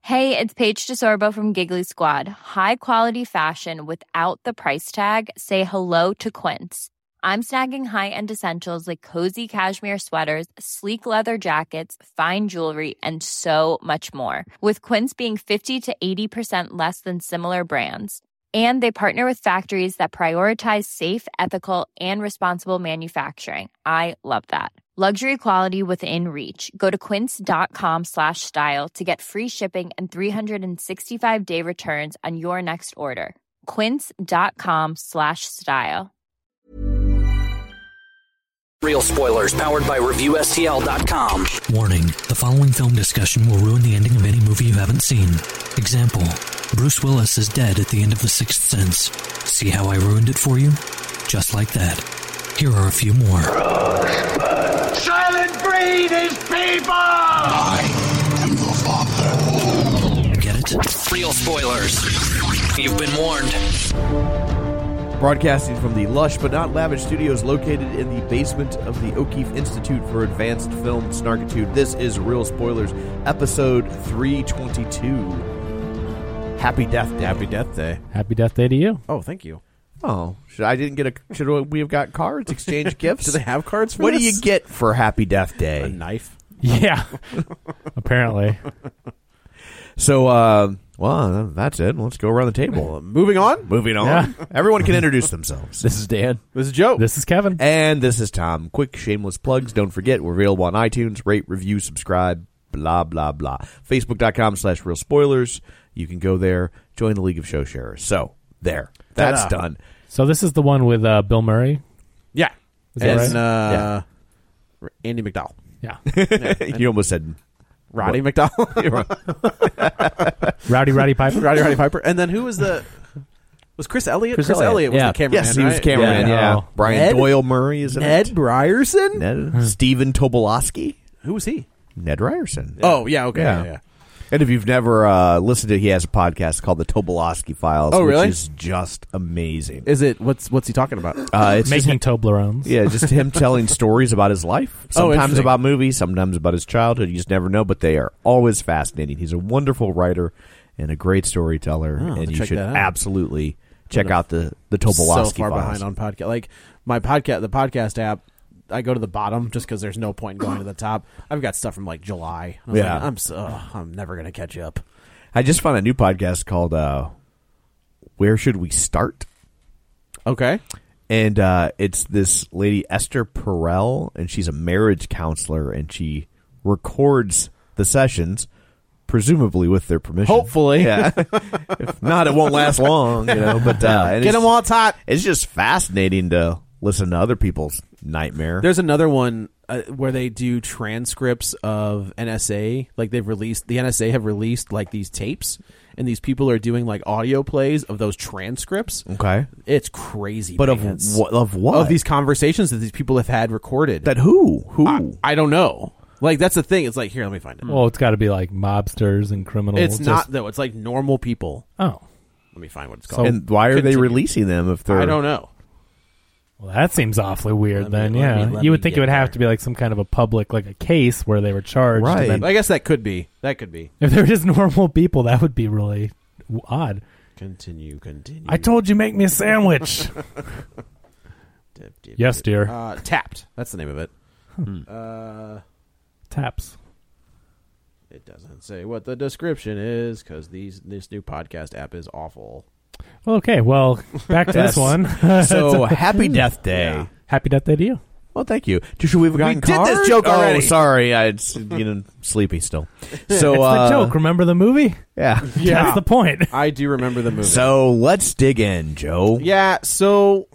Hey, it's Paige DeSorbo from Giggly Squad. High quality fashion without the price tag. Say hello to Quince. I'm snagging high-end essentials like cozy cashmere sweaters, sleek leather jackets, fine jewelry, and so much more. With Quince being 50 to 80% less than similar brands. And they partner with factories that prioritize safe, ethical, and responsible manufacturing. I love that. Luxury quality within reach. Go to quince.com/style to get free shipping and 365-day returns on your next order. Quince.com/style. Real spoilers powered by ReviewSTL.com. Warning, the following film discussion will ruin the ending of any movie you haven't seen. Example, Bruce Willis is dead at the end of The Sixth Sense. See how I ruined it for you? Just like that. Here are a few more. Silent breed is people! I am your father. Get it? Real spoilers. You've been warned. Broadcasting from the lush but not lavish studios located in the basement of the O'Keefe Institute for Advanced Film Snarkitude, this is Real Spoilers, episode 322. Happy Death Day. Happy Death Day. Happy Death Day to you. Oh, thank you. Oh, should we have got cards, exchange gifts? Do they have cards for What this? do you get for Happy Death Day? A knife? Yeah. Apparently. So, well, that's it. Let's go around the table. Moving on? Moving on. Yeah. Everyone can introduce themselves. This is Dan. This is Joe. This is Kevin. And this is Tom. Quick, shameless plugs. Don't forget, we're available on iTunes. Rate, review, subscribe, blah, blah, blah. Facebook.com/Real Spoilers. You can go there. Join the League of Show Sharers. So, there. That's Ta-da. done. So this is the one with Bill Murray? Yeah. Is that And right? Andy McDowell. Yeah. You almost said Roddy McDowell. Roddy Piper? Roddy Piper. And then who was was Chris Elliott? Chris Chris Elliott. Elliott was Yeah. the cameraman, yes, he was right? cameraman, Yeah. yeah. Oh. Brian Ned? Doyle Murray, isn't Ned it? Ryerson? Ned? Stephen Tobolowsky? Who was he? Ned Ryerson. Oh, yeah, okay. Yeah. Yeah. And if you've never listened to it, he has a podcast called the Tobolowsky Files, Oh, really? which is just amazing. Is it, what's he talking about? It's just, Making Toblerones. yeah, just him telling stories about his life. Oh, Sometimes interesting. about movies, sometimes about his childhood. You just never know, but they are always fascinating. He's a wonderful writer and a great storyteller, Oh, and you check should that out. absolutely check out the Tobolowsky So far Files. behind on podcast. Like, the podcast app, I go to the bottom just because there's no point in going to the top. I've got stuff from like July. I was Yeah. like, I'm never gonna catch up. I just found a new podcast called Where Should We Start? Okay. And it's this lady, Esther Perel, and she's a marriage counselor, and she records the sessions, presumably with their permission. Hopefully. Yeah. If not, it won't last long, But and Get them while it's hot. It's just fascinating to listen to other people's nightmare. There's another one where they do transcripts of NSA. Like the NSA have released like these tapes, and these people are doing like audio plays of those transcripts. Okay. It's crazy. But man. of what? Of these conversations that these people have had recorded. That who? I don't know. Like, that's the thing. It's like, here, let me find it. Well, it's got to be like mobsters and criminals. It's not, though. It's like normal people. Oh. Let me find what it's called. And why are they Continue. releasing them if they're... I don't know. Well, that seems awfully weird Let me- then, let yeah. me You would think get it would have there. to be like some kind of a public, like a case where they were charged. Right. And then, I guess that could be. That could be. if they're just normal people, that would be really odd. Continue. I told you make me a sandwich. Yes, dear. Tapped. That's the name of it. Taps. It doesn't say what the description is because this new podcast app is awful. Okay, well, back to this one. So, Happy Death Day. Yeah. Happy Death Day to you. Well, thank you. Should we have gotten did this cards? joke already. Oh, sorry. It's sleepy still. So, It's the joke. Remember the movie? Yeah. That's the point. I do remember the movie. So, let's dig in, Joe. Yeah, so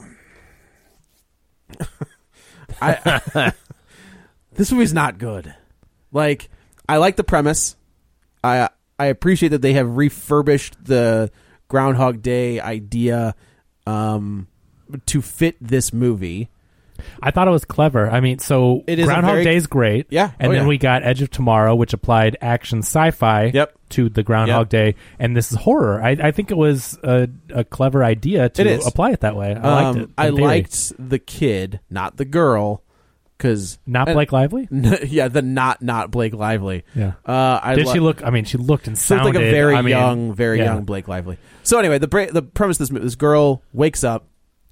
this movie's not good. Like, I like the premise. I appreciate that they have refurbished the Groundhog Day idea to fit this movie. I thought it was clever. I mean, so It is a Groundhog very- Day is great. Yeah. And Oh, then yeah. we got Edge of Tomorrow, which applied action sci-fi Yep. to the Groundhog Yep. Day. And this is horror. I think it was a clever idea It to is. apply it that way. I liked it. in I theory. liked the kid, not the girl, because Not Blake Lively? yeah, the not Blake Lively. Yeah. Did she look? I mean, she looked and She looked sounded like a very young, young Blake Lively. So anyway, the premise of this girl wakes up.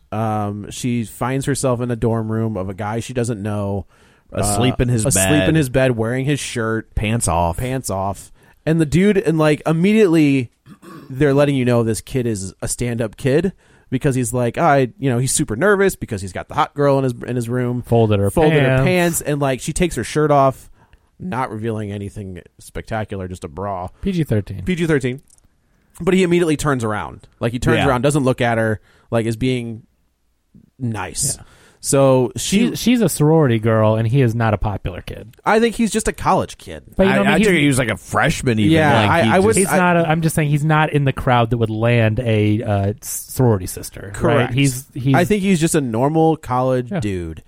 She finds herself in a dorm room of a guy she doesn't know, Asleep in his bed, wearing his shirt, pants off, and the dude, and like immediately, they're letting you know this kid is a stand-up kid. Because he's like, he's super nervous because he's got the hot girl in his room, folded her pants, and like she takes her shirt off, not revealing anything spectacular, just a bra. PG-13. But he immediately turns around, around, doesn't look at her, like is being nice. Yeah. So she's a sorority girl, and he is not a popular kid. I think he's just a college kid. But I think he was like a freshman. Even. Yeah, I'm just saying he's not in the crowd that would land a sorority sister. Correct. Right? He's. I think he's just a normal college dude.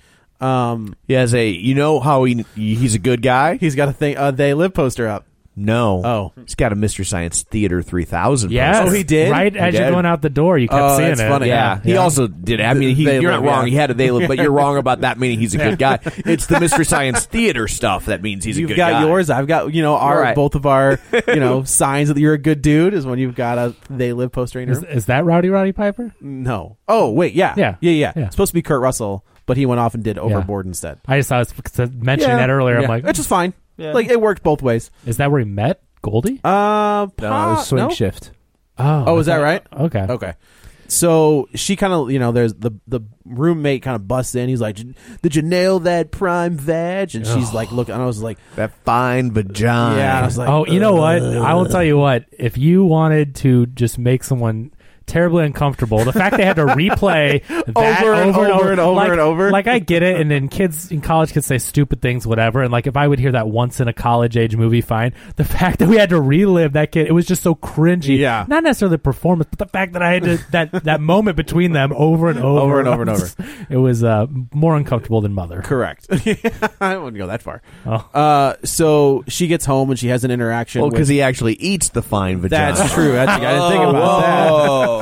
He has how he's a good guy. He's got a thing. They Live poster up. No. Oh. He's got a Mystery Science Theater 3000 Yes. poster. Oh, he did? Right as you're going out the door, you kept seeing that's it. funny. Yeah. He also did. I mean, you're not wrong. He had a They Live, but you're wrong about that meaning he's a good guy. It's the Mystery Science Theater stuff that means he's a good guy. You've got yours. I've got, both of our, signs that you're a good dude is when you've got a They Live poster in your room. Is that Roddy Piper? No. Oh, wait. Yeah. Yeah. It's supposed to be Kurt Russell, but he went off and did Overboard instead. I just thought mentioning that earlier. I'm like, it's just fine. Yeah. Like, it worked both ways. Is that where he met Goldie? No, it was Swing Shift. Oh, is that right? Okay. So she kind of, there's the roommate kind of busts in. He's like, "Did you nail that prime vag?" And she's like, "Look," and I was like, "That fine vagina." Yeah, I was like, "Oh, you know what? I will tell you what. If you wanted to just make someone terribly uncomfortable, the fact they had to replay that over and over. Like, I get it, and then kids in college could say stupid things, whatever. And like, if I would hear that once in a college age movie, fine. The fact that we had to relive that kid, it was just so cringy. Yeah, not necessarily the performance, but the fact that I had to that moment between them over and over. It was more uncomfortable than Mother. Correct. I wouldn't go that far. Oh. So she gets home and she has an interaction. Well, because he actually eats the fine vagina. That's true. I didn't think about that.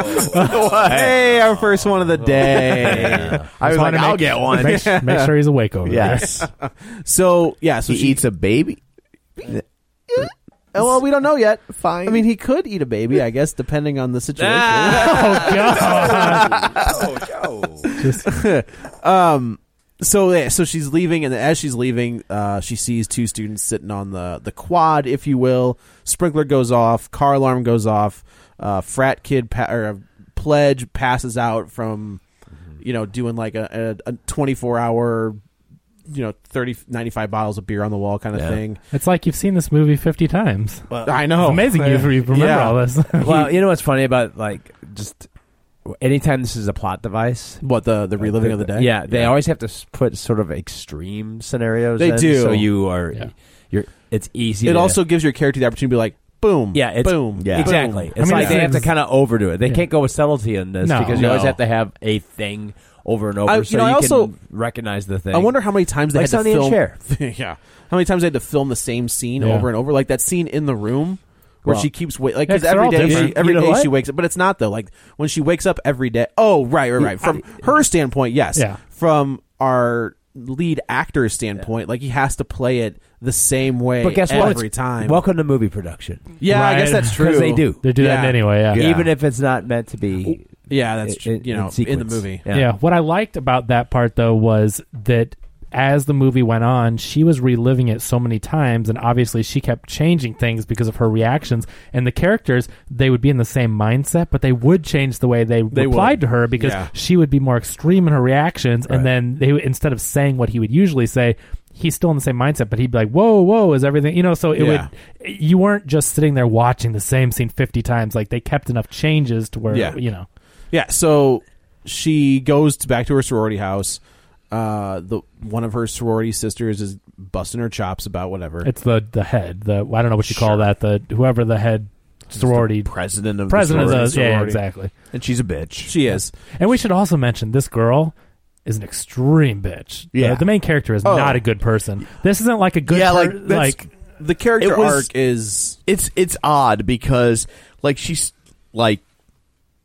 Hey, our first one of the day. I was like, I'll get one. Make sure he's awake over there. So he eats a baby. Well, we don't know yet. Fine. I mean, he could eat a baby, I guess, depending on the situation. So she's leaving, and as she's leaving, she sees two students sitting on the quad, if you will. Sprinkler goes off, car alarm goes off. Frat kid pledge passes out from, doing like a 24-hour, 95 bottles of beer on the wall kind of thing. It's like you've seen this movie 50 times. Well, I know. It's amazing you remember all this. Well, you know what's funny about just anytime this is a plot device, what the reliving of the day? Yeah, they always have to put sort of extreme scenarios. They do. So it's easy. It also gives your character the opportunity to be like, boom. Yeah, it's boom. Yeah, exactly. Boom. It's they have to kind of overdo it. They can't go with subtlety in this because you always have to have a thing over and over so you can recognize the thing. I wonder how many times they had to film. Yeah, how many times they had to film the same scene over and over, like that scene in the room where she keeps because every day she wakes up, but it's not though. Like when she wakes up every day. Oh, right. From her standpoint, yes. Yeah. From our lead actor's standpoint, like he has to play it the same way, but guess every time. Welcome to movie production. Yeah, right. I guess that's true. Because they do that anyway. Yeah. Even if it's not meant to be. Yeah, that's true. In the movie. Yeah. What I liked about that part though was that as the movie went on, she was reliving it so many times, and obviously she kept changing things because of her reactions. And the characters, they would be in the same mindset, but they would change the way they replied to her because she would be more extreme in her reactions. Right. And then instead of saying what he would usually say, he's still in the same mindset, but he'd be like, whoa, is everything, so you weren't just sitting there watching the same scene 50 times. Like they kept enough changes to where, Yeah, so she goes back to her sorority house. One of her sorority sisters is busting her chops about whatever. It's the head. I don't know what you call that. Whoever the head sorority president of the sorority. Yeah, exactly. And she's a bitch. She is. And we should also mention this girl is an extreme bitch. Yeah, the main character is not a good person. This isn't like a good. The character arc is it's odd because like she's like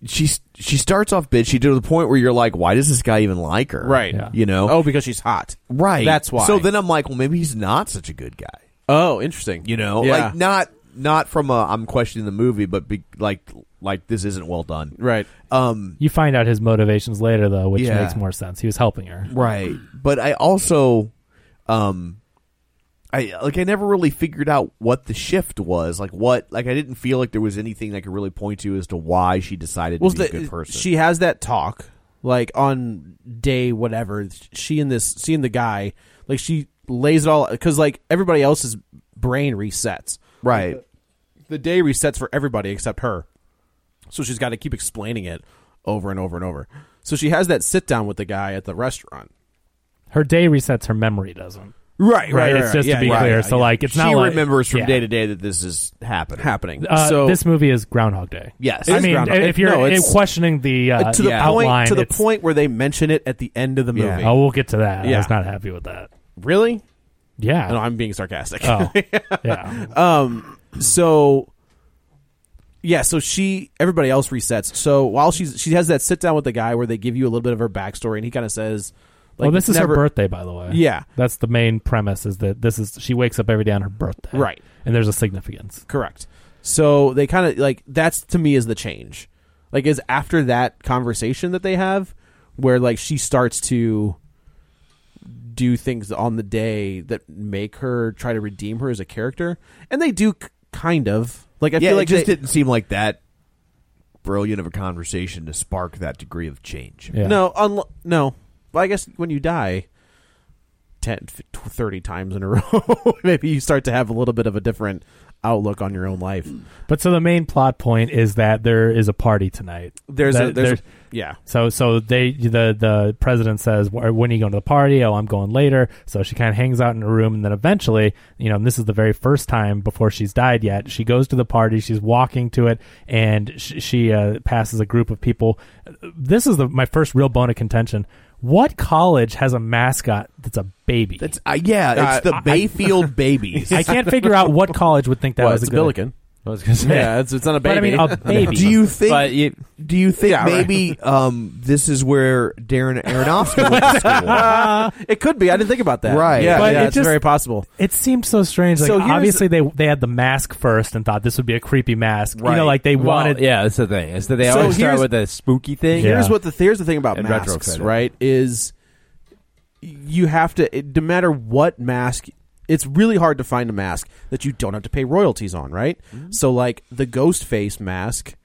she starts off bitchy to the point where you're like, why does this guy even like her? Right. Yeah. You know? Oh, because she's hot. Right. That's why. So then I'm like, well, maybe he's not such a good guy. Oh, interesting. You know? Yeah. Like, not from a I'm questioning the movie, but like this isn't well done. Right. You find out his motivations later, though, which Yeah. makes more sense. He was helping her. Right. But I also, I never really figured out what the shift was. I didn't feel like there was anything I could really point to as to why she decided to be a good person. She has that talk, like on day whatever. Seeing the guy, like she lays it all, because like everybody else's brain resets. Right. The day resets for everybody except her. So she's got to keep explaining it over and over and over. So she has that sit down with the guy at the restaurant. Her day resets, her memory doesn't. Right. It's just to be clear. So like, it's not she like remembers from yeah. day to day that this is happening. So this movie is Groundhog Day. Yes. I mean, Groundhog Day. if you're No, it's- questioning the to the outline, point it's- point where they mention it at the end of the movie. Yeah. Oh, we'll get to that. Yeah. I was not happy with that. Really? Yeah. No, I'm being sarcastic. Oh, yeah. So yeah, so everybody else resets. So while she has that sit down with the guy where they give you a little bit of her backstory, and he kind of says, like, Well, this is her birthday, by the way. Yeah. That's the main premise, is that she wakes up every day on her birthday. Right. And there's a significance. Correct. So they kind of like, that's to me is the change. Like, is after that conversation that they have where like she starts to do things on the day that make her try to redeem her as a character, and they do kind of. Like, I feel like it just didn't seem like that brilliant of a conversation to spark that degree of change. Yeah. No. Well, I guess when you die 10, 30 times in a row, maybe you start to have a little bit of a different outlook on your own life. But so the main plot point is that there is a party tonight. Yeah. So the president says, when are you going to the party? Oh, I'm going later. So she kind of hangs out in her room, and then eventually, and this is the very first time before she's died yet, she goes to the party, she's walking to it, and she passes a group of people. This is my first real bone of contention. What college has a mascot that's a baby? It's the Bayfield Babies. I can't figure out what college would think that was it's a a Billiken. I was going to say. Yeah, it's not a baby. But I mean, a baby. Do you think? Yeah, maybe this is where Darren Aronofsky went to school? It could be. I didn't think about that. Right. Yeah, But it's very possible. It seemed so strange. Like, So here's obviously they had the mask first and thought this would be a creepy mask. Right. Like they wanted. Yeah, that's the thing. Is that they So always start here's- with a spooky thing. Yeah. Here's the thing about And masks, retrofit it. right? Is you have to, no matter what mask, it's really hard to find a mask that you don't have to pay royalties on, right? Mm-hmm. So, like the Ghostface mask,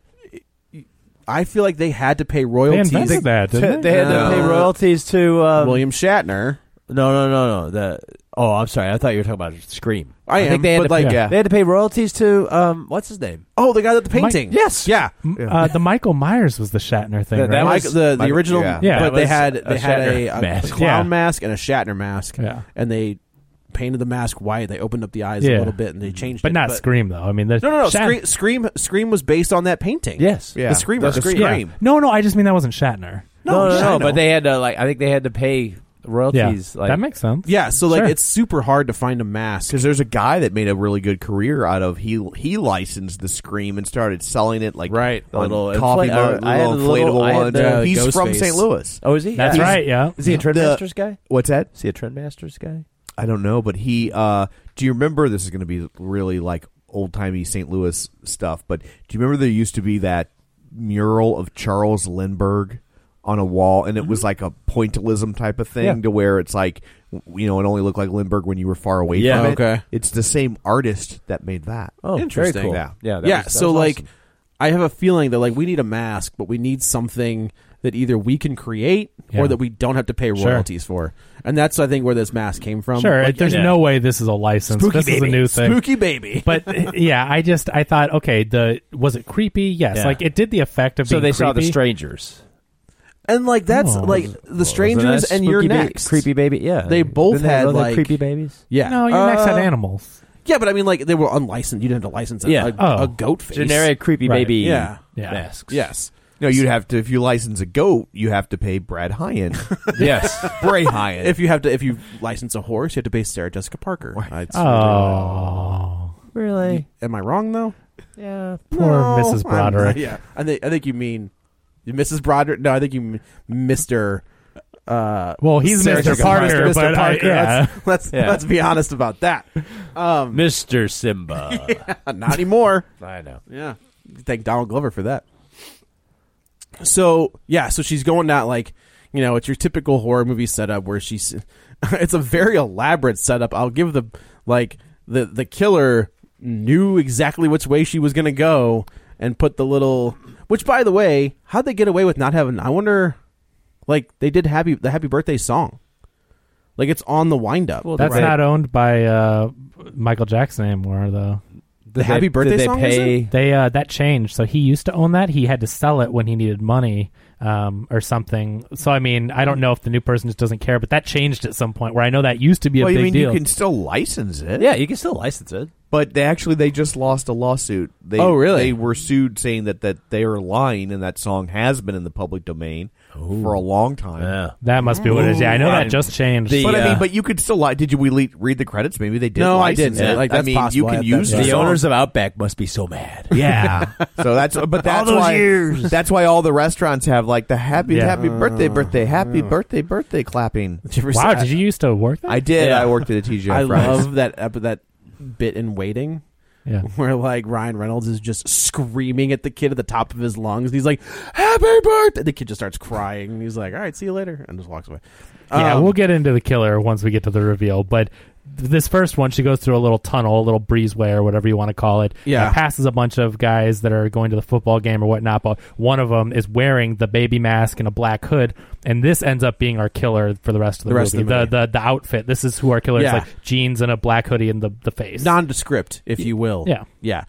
I feel like they had to pay royalties. They invented that, didn't They had to pay royalties to William Shatner. No. I'm sorry. I thought you were talking about Scream. I think am, they had but to like, pay, yeah. they had to pay royalties to what's his name? Oh, the guy with the painting. Yes. Yeah. The Michael Myers was the Shatner thing, That right? was- the Michael- original, yeah. but that they was had a a Shatner mask. clown Yeah. mask and a Shatner mask, Yeah. and they painted the mask white. They opened up the eyes Yeah. a little bit, and they changed but it. not Scream though. I mean, No. Shat- Scream was based on that painting. Yes. Yeah. The Screamer. The Scream. Scream. No. I just mean that wasn't Shatner. No. But they had to I think they had to pay royalties. That makes sense. Yeah, so like Sure. it's super hard to find a mask. Because there's a guy that made a really good career out of he licensed the Scream and started selling it like Right. on Little coffee mug, I had little a little- inflatable I had ones. the He's from Ghostface. St. Louis. Oh, is he? That's He's- right. Yeah. Is he a Trendmasters guy? What's that? Is he a Trendmasters guy? I don't know, but he. Do you remember? This is going to be really like old timey St. Louis stuff. But do you remember there used to be that mural of Charles Lindbergh on a wall, and it was like a pointillism type of thing, to where it's like, it only looked like Lindbergh when you were far away Yeah, from it. okay. It's the same artist that made that. Oh, Interesting. Very cool. Yeah. Yeah. that So was like, awesome. I have a feeling that like we need a mask, but we need something that either we can create Yeah. or that we don't have to pay royalties for, and that's I think where this mask came from. Sure. Like, There's no way this is a license. Spooky This is a baby. new thing. Spooky baby. But yeah, I thought, okay, was it creepy? Yes. Yeah. Like it did the effect of So being they saw the creepy. strangers. And like that's Oh. like the strangers Wasn't that and spooky You're ba- Next. creepy baby. Yeah, They both Didn't had, those like- creepy babies. Yeah. No, your next had animals. Yeah, but I mean, like they were unlicensed. You didn't have to license Yeah. a goat face. Generic creepy Right. baby. Yeah. Yeah. masks. Yes. No, you'd have to, if you license a goat, you have to pay Brad Hyan. Yes. Bray Hyan. If you license a horse, you have to pay Sarah Jessica Parker. Oh. Really? Am I wrong though? Yeah. Poor Mrs. Broderick. Yeah, I think you mean Mrs. Broderick. No, I think you mean Mr. Well, he's Sarah Mr. Parker, Mr. but Parker. Let's be honest about that. Mr. Simba. Yeah, not anymore. I know. Yeah, thank Donald Glover for that. So she's going out like, it's your typical horror movie setup where she's. It's a very elaborate setup. I'll give the killer knew exactly which way she was going to go and put the little. Which, by the way, how'd they get away with not having? I wonder. Like, they did the Happy Birthday song. Like, it's on the wind-up. Well, that's not owned by Michael Jackson anymore, though. The Happy Birthday song? That changed. So he used to own that. He had to sell it when he needed money or something. So, I mean, I don't know if the new person just doesn't care, but that changed at some point where I know that used to be a big deal. You can still license it. Yeah, you can still license it. But they just lost a lawsuit. Really? They were sued saying that they are lying and that song has been in the public domain for a long time. Yeah. That must be what it is. Yeah, I know that just changed. But you could still lie. Did we read the credits? Maybe they did. No, I didn't. It. Like, that's possible. You can use the owners of Outback must be so mad. Yeah. So that's all those why years. That's why all the restaurants have like the happy birthday clapping. Wow, did you used to work there? I did. Yeah. I worked at a TGI I Fridays. love that bit in Waiting. Yeah. Where like Ryan Reynolds is just screaming at the kid at the top of his lungs. He's like, "Happy birthday!" The kid just starts crying. And he's like, "All right, see you later," and just walks away. Yeah, we'll get into the killer once we get to the reveal. But this first one, she goes through a little tunnel, a little breezeway, or whatever you want to call it. Yeah. And passes a bunch of guys that are going to the football game or whatnot. But one of them is wearing the baby mask and a black hood. And this ends up being our killer for the rest of the movie. The outfit. This is who our killer is. Like jeans and a black hoodie and the face. Nondescript, if you will. Yeah. Yeah.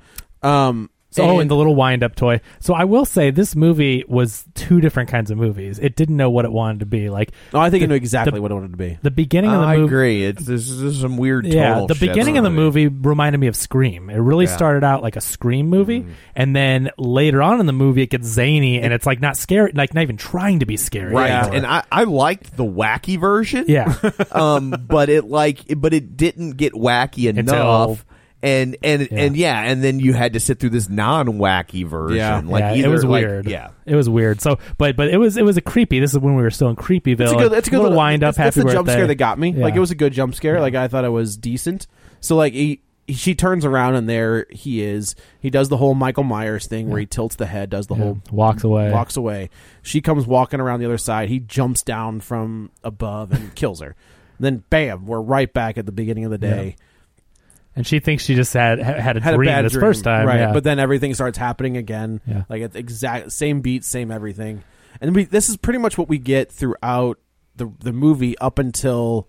And the little wind-up toy. So I will say this movie was two different kinds of movies. It didn't know what it wanted to be. Like, I think it knew exactly what it wanted to be. The beginning of the movie... I agree. This is some weird tonal the beginning of the movie reminded me of Scream. It really started out like a Scream movie, and then later on in the movie it gets zany, and it's like not scary, like not even trying to be scary. Right. And I liked the wacky version. Yeah. But it didn't get wacky enough. And then you had to sit through this non-wacky version. It was weird. It was weird. So, but it was a creepy. This is when we were still in Creepyville. It's a good little wind up. That's Happy the jump scare that got me. Yeah. Like it was a good jump scare. Like I thought it was decent. So like she turns around and there he is. He does the whole Michael Myers thing where he tilts the head, does the whole walks away. She comes walking around the other side. He jumps down from above and kills her. Then bam, we're right back at the beginning of the day. Yeah. And she thinks she just had a dream this first time. Right. Yeah. But then everything starts happening again. Yeah. Like it's exact same beat, same everything. And this is pretty much what we get throughout the movie up until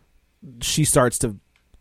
she starts to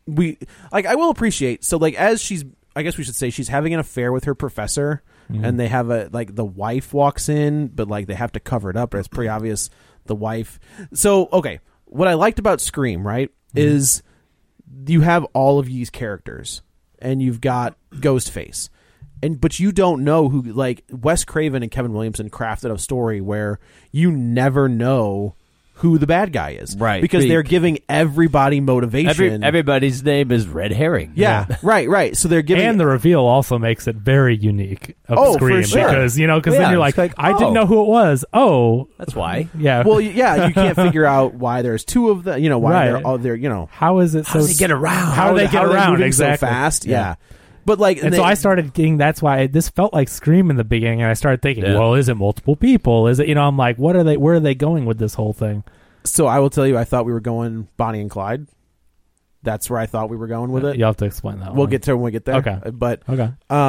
I will appreciate. So like as I guess we should say she's having an affair with her professor, and they have the wife walks in, but like they have to cover it up. But it's pretty obvious the wife. So okay, what I liked about Scream, right, is you have all of these characters, and you've got Ghostface, but you don't know who. Like Wes Craven and Kevin Williamson crafted a story where you never know who the bad guy is, right? Because they're giving everybody motivation. Everybody's name is Red Herring. Yeah. Right. So they're giving, and the reveal also makes it very unique of Scream, for sure. Because then you're like I didn't know who it was. Oh, that's why. Yeah. Well, yeah, you can't figure out why there's two of them. Why they're all there. How is it? How do they get around? How do they get around moving exactly so fast? Yeah. But like, so I started getting. That's why this felt like Scream in the beginning, and I started thinking, well, is it multiple people? Is it? I'm like, what are they? Where are they going with this whole thing? So I will tell you, I thought we were going Bonnie and Clyde. That's where I thought we were going with it. You'll have to explain that. We'll get to it when we get there. Okay. But okay.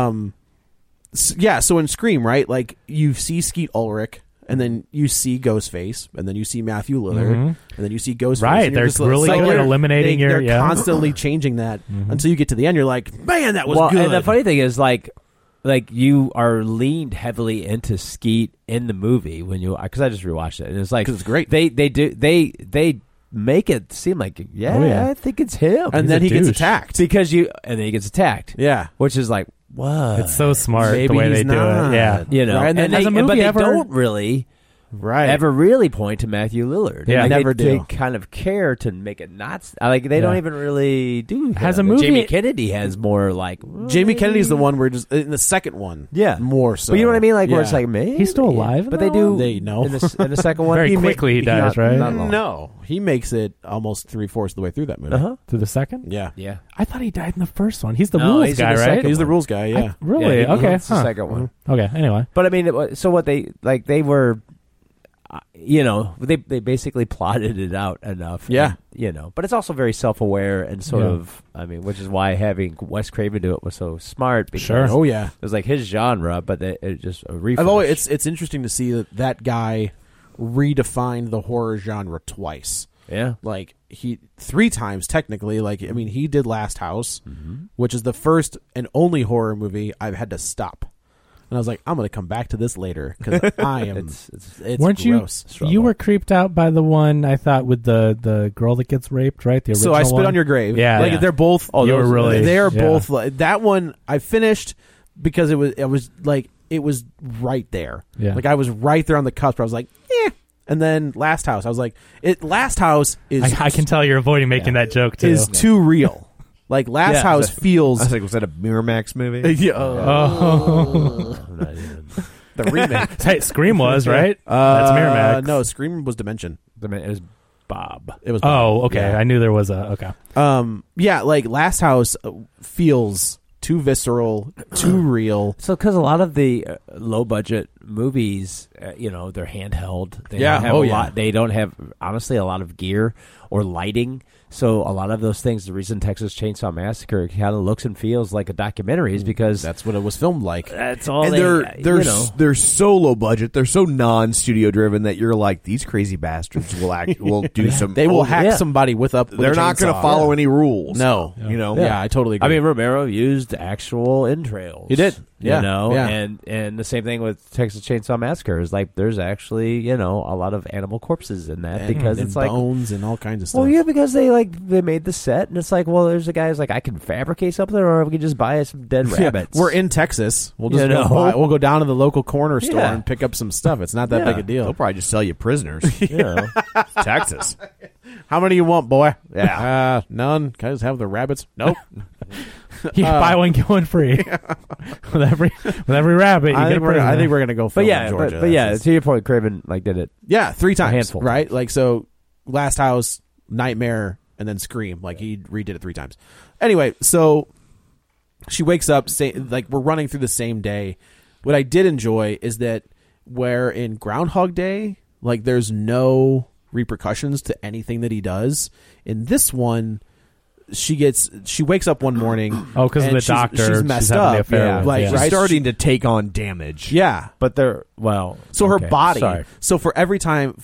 So in Scream, right? Like you see Skeet Ulrich, and then you see Ghostface, and then you see Matthew Lillard, and then you see Ghostface. Right. They're really good at eliminating They're constantly changing that until you get to the end. You're like, man, that was good. And the funny thing is, like you are leaned heavily into Skeet in the movie because I just rewatched it and it's like, 'cause it's great. They make it seem like I think it's him, and then he gets attacked and then he gets attacked. Yeah, which is like what? It's so smart Maybe the way he's they do not. it. Yeah, Right? And they don't really. ever really point to Matthew Lillard. Yeah, never They do. kind of care to make it not like they don't even really do. Has a movie- Jamie Kennedy has more like Jamie Kennedy's the one where just in the second one, more so. But you know what I mean? Like where it's Yeah. like, man, He's still alive, but they do. They know. in the second one. Very quickly he dies, right? Not long. No, he makes it almost 3/4 of the way through that movie. Through the second? Yeah, Yeah. I thought he died in the first one. He's the No, rules he's in guy, the right? second he's the one. rules guy. Yeah, Really? Yeah, Okay. it's the second one. Okay. Anyway. But I mean, so what they like? They were, they basically plotted it out enough. Yeah. And, but it's also very self-aware and sort of. I mean, which is why having Wes Craven do it was so smart. Because Sure. Oh yeah. it was like his genre, but it just a refresh. I've always it's interesting to see that guy redefined the horror genre twice. Yeah. Like he 3 times technically. Like I mean, he did Last House, which is the first and only horror movie I've had to stop. And I was like, I'm going to come back to this later because I am. it's Weren't gross. you were creeped out by the one I thought with the girl that gets raped, right? The original So I Spit one? on Your Grave. Yeah. like Yeah. they're both. Oh, you were really- They are yeah. both. That one I finished because it was like it was right there. Yeah. Like I was right there on the cusp. I was like, eh. And then Last House, I was like, Last House is. I can tell you're avoiding making that joke too. is too real. Like Last House feels. I was like, was that a Miramax movie? Yeah, the remake. Hey, Scream was right. That's Miramax. No, Scream was Dimension. It was Bob. It was. Bob. Oh, okay. Yeah. I knew there was a okay. Yeah, like Last House feels too visceral, too real. So, because a lot of the low-budget movies, they're handheld. They Yeah. don't have Oh, a yeah. lot. They don't have, honestly, a lot of gear or lighting. So, a lot of those things, the reason Texas Chainsaw Massacre kind of looks and feels like a documentary is because That's what it was filmed like. that's all And they're so low budget, they're so non-studio driven that you're like, these crazy bastards will do some. They will oh, hack yeah. somebody with a. They're not going to follow any rules. No. you know. Yeah, I totally agree. I mean, Romero used actual entrails. He did. Yeah. Yeah. And the same thing with Texas Chainsaw Massacre is like there's actually a lot of animal corpses in that because and it's like bones and all kinds of stuff. well, yeah, because they made the set and it's like, well, there's a guy who's like, I can fabricate something or we can just buy some dead rabbits. We're in Texas. We'll just You we'll go down to the local corner store Yeah. and pick up some stuff. It's not that Yeah. big a deal. They'll probably just sell you prisoners. Texas. How many you want, boy? Yeah. None. Can I just have the rabbits? Nope. You buy one get one free with every rabbit. You I get think a prisoner. I think we're gonna go. but Film yeah, in Georgia. but yeah, That's to your point, Craven did it. yeah, 3 times, handful. right? Like so, Last House, Nightmare, and then Scream. Like he redid it 3 times. Anyway, so she wakes up. Like we're running through the same day. What I did enjoy is that where in Groundhog Day, like there's no repercussions to anything that he does. In this one, she wakes up one morning. Oh, because of and the doctor. She's messed having the up. affair Yeah, with, like yeah. right, Starting to take on damage. Yeah, But they're so her okay, body. Sorry. So for every time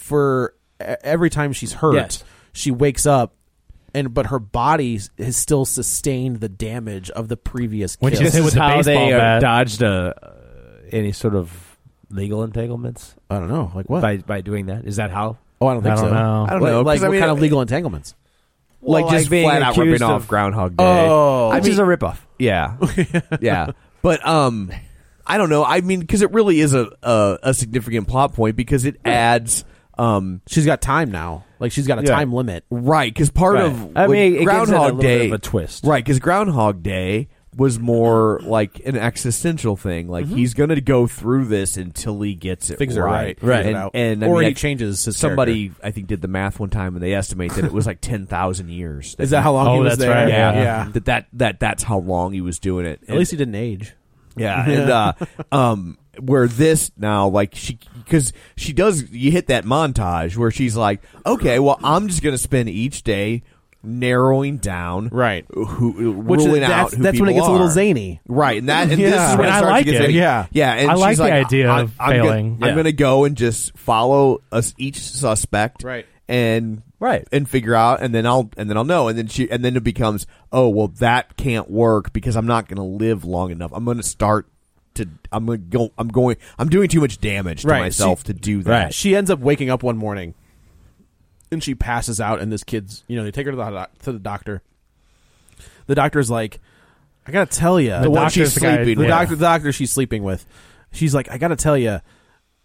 she's hurt, Yes. she wakes up, but her body has still sustained the damage of the previous kill. When she's This hit is with the how baseball they bat. dodged any sort of legal entanglements I don't know, like what? by doing that. Is that how? Oh, I don't think I don't so. know. I don't know. Like 'cause I what mean, kind of legal entanglements? like just being flat out accused ripping off of- Groundhog Day. Oh, Which is a ripoff. Yeah, yeah. But I don't know. I mean, because it really is a significant plot point because it adds. she's got time now. Like she's got a time limit. Right, because part Right. of I mean, it gives it a Groundhog little Day bit of a twist. right? Because Groundhog Day was more like an existential thing. Like he's going to go through this until he gets it Figures it right, right. And, Out. and I Or mean, he changes his somebody. character. I think did the math one time, and they estimate that it was like 10,000 years. Is that how long Oh, he was that's there? right. Yeah, yeah. that's how long he was doing it. At least he didn't age. Yeah, and where this now, like because she does, you hit that montage where she's like, okay, well, I'm just gonna spend each day narrowing down, Right. ruling out who that's when it gets a little are. zany. Right, and this Yeah. is when And it I starts like to get it. zany. Yeah. yeah. And I like she's the idea of failing. I'm gonna go and just follow each suspect, Right. and Right. and figure out, and then I'll know, and then it becomes, oh well, that can't work because I'm not gonna live long enough. I'm gonna start to I'm doing too much damage to Right. myself to do that. She ends up waking up one morning, and she passes out. And this kid's, they take her to the doctor. The doctor's like, "I gotta tell you, The one she's doctor's the guy- sleeping the with. doctor she's sleeping with. She's like, I gotta tell you,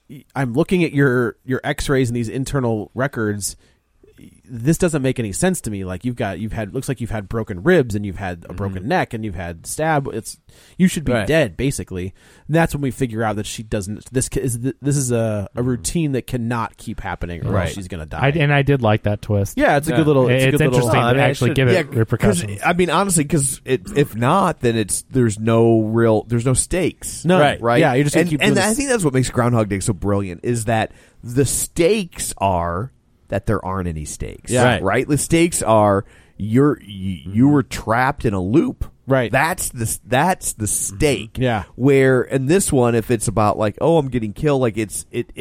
I'm looking at your X-rays and these internal records. This doesn't make any sense to me. Like looks like you've had broken ribs and you've had a broken neck and you've had stab. You should be dead, basically. And that's when we figure out that she doesn't. This is a routine that cannot keep happening, or else she's gonna die. I did like that twist. Yeah, it's a good little. It's a good interesting little, to actually give it repercussions. I mean, honestly, because if not, then there's no stakes. No, right? Yeah, you're just gonna keep doing and this. I think that's what makes Groundhog Day so brilliant is that the stakes are that there aren't any stakes. Yeah. Right. The stakes are you were trapped in a loop. Right. That's the stake. Yeah. Where in this one, if it's about like, oh, I'm getting killed, like it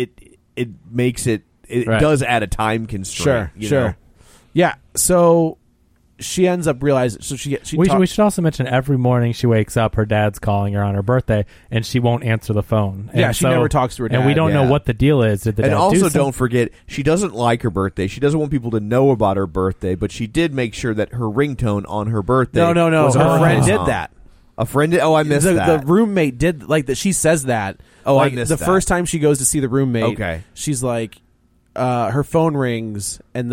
makes it does add a time constraint. Sure. You know? Yeah. So she ends up realizing. So we should also mention every morning she wakes up, her dad's calling her on her birthday, and she won't answer the phone. Yeah, she never talks to her dad. and we don't know what the deal is. Did the and dad also, do don't forget, she doesn't like her birthday. She doesn't want people to know about her birthday, but she did make sure that her ringtone on her birthday. No. was Her friend song. did that. A friend did? Oh, I missed that. The roommate did like that. She says that. Oh, like, I missed the that. first time she goes to see the roommate. Okay. She's like, her phone rings, and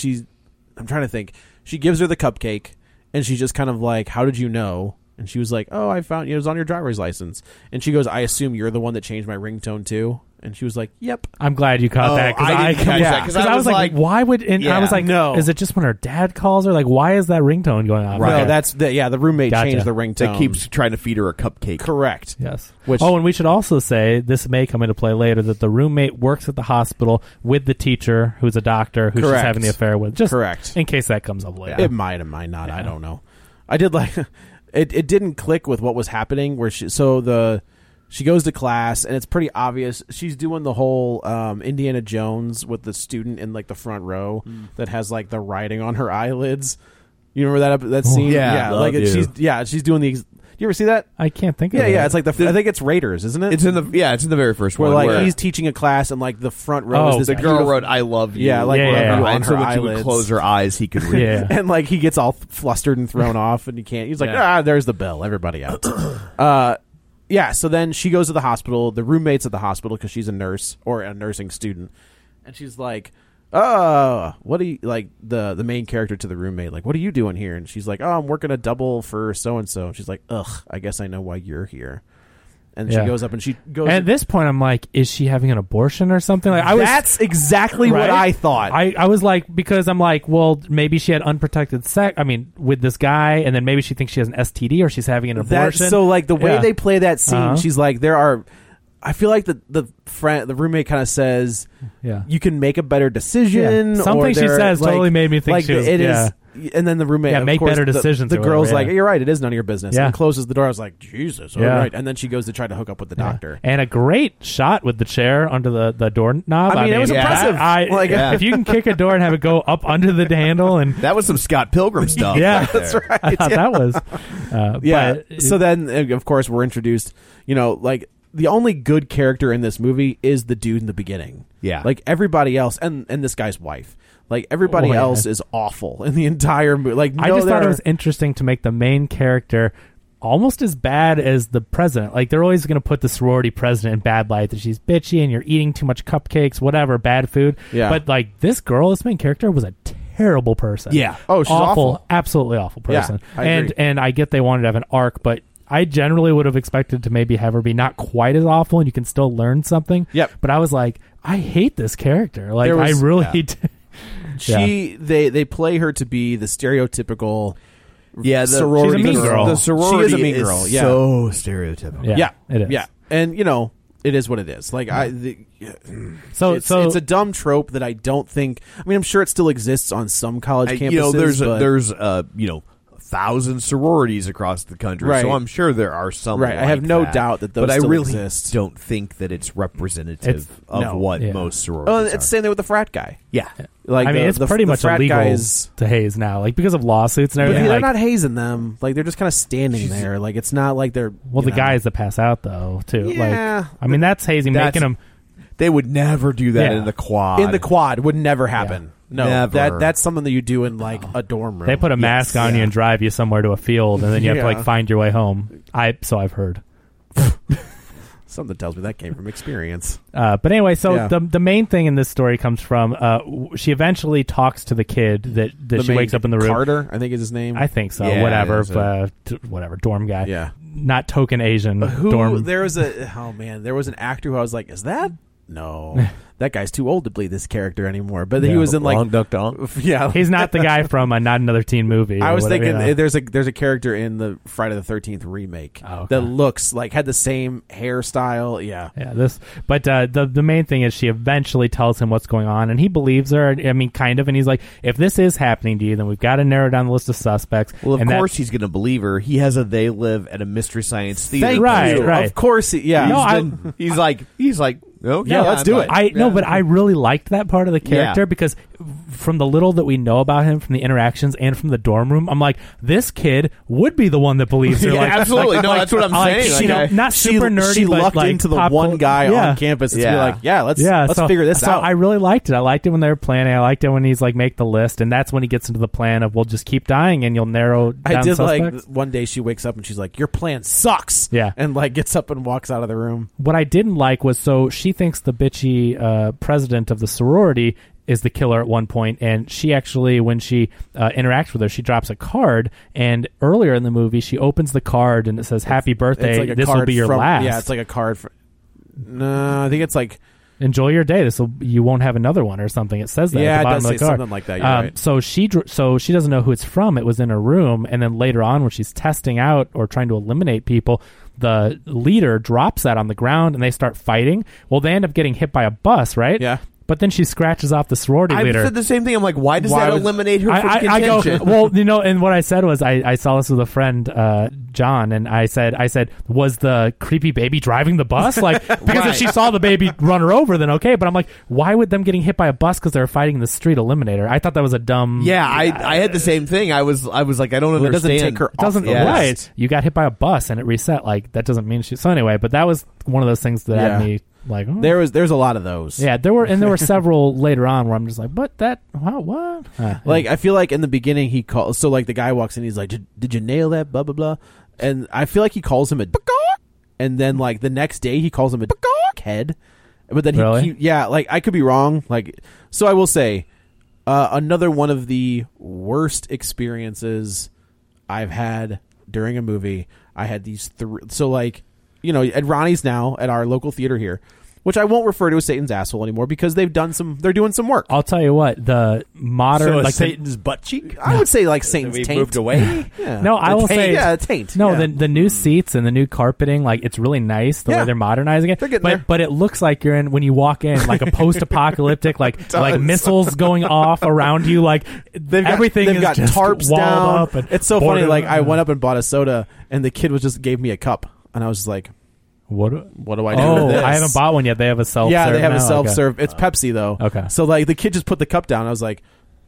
I'm trying to think. She gives her the cupcake, and she's just kind of like, "How did you know?" And she was like, "Oh, I found it was on your driver's license." And she goes, "I assume you're the one that changed my ringtone too." And she was like, "Yep." I'm glad you caught that because I didn't catch that, 'cause I was like, why would? And I was like, no. Is it just when her dad calls her? Like, why is that ringtone going on? No, that's the roommate Gotcha. changed the ringtone. That keeps trying to feed her a cupcake. Correct. Yes. Which- and we should also say this may come into play later that the roommate works at the hospital with the teacher who's a doctor who she's Correct. having the affair with. Just Correct. in case that comes up later. It might not. I don't know. I did like it didn't click with what was happening where she goes to class and it's pretty obvious she's doing the whole Indiana Jones with the student in like the front row that has like the writing on her eyelids. You remember that scene? yeah, like she's doing the. You ever see that? I can't think of it. Yeah. It's like I think it's Raiders, isn't it? It's in the very first where one. like he's teaching a class and like the front row is this the girl beautiful- wrote "I love you." Yeah, like Yeah. on and her so when she would eyelids. close her eyes, he could read. Yeah. And like he gets all flustered and thrown off, and he can't. He's like, there's the bell. Everybody out. So then she goes to the hospital. The roommate's at the hospital because she's a nurse or a nursing student, and she's like, what are you like the main character to the roommate? Like, what are you doing here? And she's like, I'm working a double for so and so. She's like, I guess I know why you're here. And she goes up and she goes. And at this point, I'm like, is she having an abortion or something? Like, That's exactly what I thought. I was like, because I'm like, well, maybe she had unprotected sex. I mean, with this guy, and then maybe she thinks she has an STD or she's having an abortion. So like the way they play that scene, Uh-huh. she's like, there are. I feel like the roommate kind of says, you can make a better decision. Yeah. Something or she there- says like, totally made me think like she was. it yeah. is. And then the roommate, of make course, better decisions. The or girl's whatever, like, "You're right. It is none of your business." Yeah. And closes the door. I was like, "Jesus, all Yeah. right." And then she goes to try to hook up with the doctor. And a great shot with the chair under the doorknob. I mean, it was impressive. If you can kick a door and have it go up under the handle, and That was some Scott Pilgrim stuff. yeah, right there. I thought that was. But, So then, of course, we're introduced. Like the only good character in this movie is the dude in the beginning. Yeah. Like everybody else, and this guy's wife. Like everybody Oh, yeah. else is awful in the entire movie. Like I just thought it was interesting to make the main character almost as bad as the president. Like they're always going to put the sorority president in bad light, that she's bitchy and you're eating too much cupcakes, whatever, bad food. Yeah. But like this girl, this main character was a terrible person. Yeah. Oh, she's awful. Absolutely awful person. Yeah, I agree. And I get they wanted to have an arc, but I generally would have expected to maybe have her be not quite as awful and you can still learn something. Yep. But I was like, I hate this character. Like There I was- really yeah. did. They play her to be the stereotypical sorority she's a mean girl. The sorority She is a mean girl, yeah. so stereotypical. Yeah, it is. Yeah, and it is what it is. Like So it's a dumb trope that I don't think. I mean, I'm sure it still exists on some college campuses. There's 1,000 sororities across the country, Right. so I'm sure there are some. Right, I like have no that. doubt that those but I still really exist. don't think that it's representative of no. what Yeah. most sororities Oh, are. it's the same thing with the frat guy. Yeah, Like I mean, it's pretty much frat illegal guys. to haze now, like because of lawsuits and But everything. they're like, not hazing them. Like they're just kind of standing there. Like it's not like they're. well, the you know. guys that pass out though, too. Yeah. Like, I mean, that's hazing, That's- making them. they would never do that Yeah. in the quad. in the quad would never happen. No, Never. that's something that you do in like a dorm room. They put a mask on you and drive you somewhere to a field, and then you have to Yeah. like find your way home. So I've heard. Something tells me that came from experience. But anyway, so Yeah. the main thing in this story comes from she eventually talks to the kid that she main wakes up in the room. Carter, I think is his name. I think so. Yeah, whatever, yeah, whatever, dorm guy. Yeah. Not token Asian. Dorm. There was an actor who I was like, is that? No. That guy's too old to play this character anymore. But he was in like Long Duck Dong. Yeah. He's not the guy from Not Another Teen Movie. I or was whatever, thinking you know. there's a character in the Friday the 13th remake Oh, okay. that looks like had the same hairstyle. Yeah. Yeah, but the main thing is she eventually tells him what's going on, and he believes her. I mean, kind of, and he's like, if this is happening to you, then we've got to narrow down the list of suspects. Well, of and course he's going to believe her. He has a They Live at a Mystery Science Theater. Thank Right, you. right. Of course. Yeah. No, He's like, okay, Yeah, let's do it. But I really liked that part of the character Yeah. because from the little that we know about him, from the interactions and from the dorm room, I'm like, this kid would be the one that believes her. Yeah, like, absolutely. like- No, like- that's what I'm like, saying. you Like, know, not super nerdy, She but lucked like into the pop one cul- guy yeah. on campus to Yeah. be like, let's so- figure this so out. I really liked it. I liked it when they were planning. I liked it when he's like, make the list, and that's when he gets into the plan of, we'll just keep dying and you'll narrow down I did suspects. like one day she wakes up and she's like, your plan sucks. Yeah. And like gets up and walks out of the room. What I didn't like was, so she thinks the bitchy president of the sorority is the killer at one point, and she actually, when she interacts with her, she drops a card, and earlier in the movie she opens the card and it says, happy birthday, It's like a this will card be your from- last. Yeah, it's like a card. No, I think it's like. Enjoy your day, you won't have another one or something. It says that Yeah, at the it bottom does of the say card. something like that. You're right. So she doesn't know who it's from. It was in her room, and then later on when she's testing out or trying to eliminate people, the leader drops that on the ground and they start fighting. Well, they end up getting hit by a bus, right? Yeah. But then she scratches off the sorority I leader. said the same thing. I'm like, why does that eliminate her from I go, contention? well, you know, and what I said was, I saw this with a friend, John, and I said, was the creepy baby driving the bus? Like, because if she saw the baby run her over, then okay. But I'm like, why would them getting hit by a bus because they were fighting in the street eliminate her? I thought that was a dumb. Yeah, I had the same thing. I was like, I don't Well, it doesn't understand. take her It doesn't Yes. right. You got hit by a bus and it reset. Like, that doesn't mean she. So anyway, but that was one of those things that had Yeah. me like. Oh. There's a lot of those. Yeah, there were several later on where I'm just like, but that what? Like I feel like in the beginning he calls. So like the guy walks in, he's like, "Did you nail that?" Blah blah blah. And I feel like he calls him a. And then like the next day he calls him a head. But then Really? yeah, like I could be wrong. Like so, I will say another one of the worst experiences I've had during a movie. I had these three. So like, you know, at Ronnie's now at our local theater here, which I won't refer to as Satan's Asshole anymore because they're doing some work. I'll tell you what, the modern like Satan's butt cheek. I would say like Satan's We taint. moved away. Yeah. No, I The will taint, say, yeah, taint. No, yeah. the new seats and the new carpeting, like it's really nice the Yeah. way they're modernizing it. They're getting there. But it looks like you're in when you walk in like a post-apocalyptic, like missiles going off around you, like everything they've is got just tarps walled down. up. And It's so funny. boarded Like up. I went up and bought a soda, and the kid gave me a cup, and I was like, What do I do Oh, with this? I haven't bought one yet. They have a self-serve. Yeah, they have a now? self-serve. It's Pepsi though. Okay. So like the kid just put the cup down. I was like,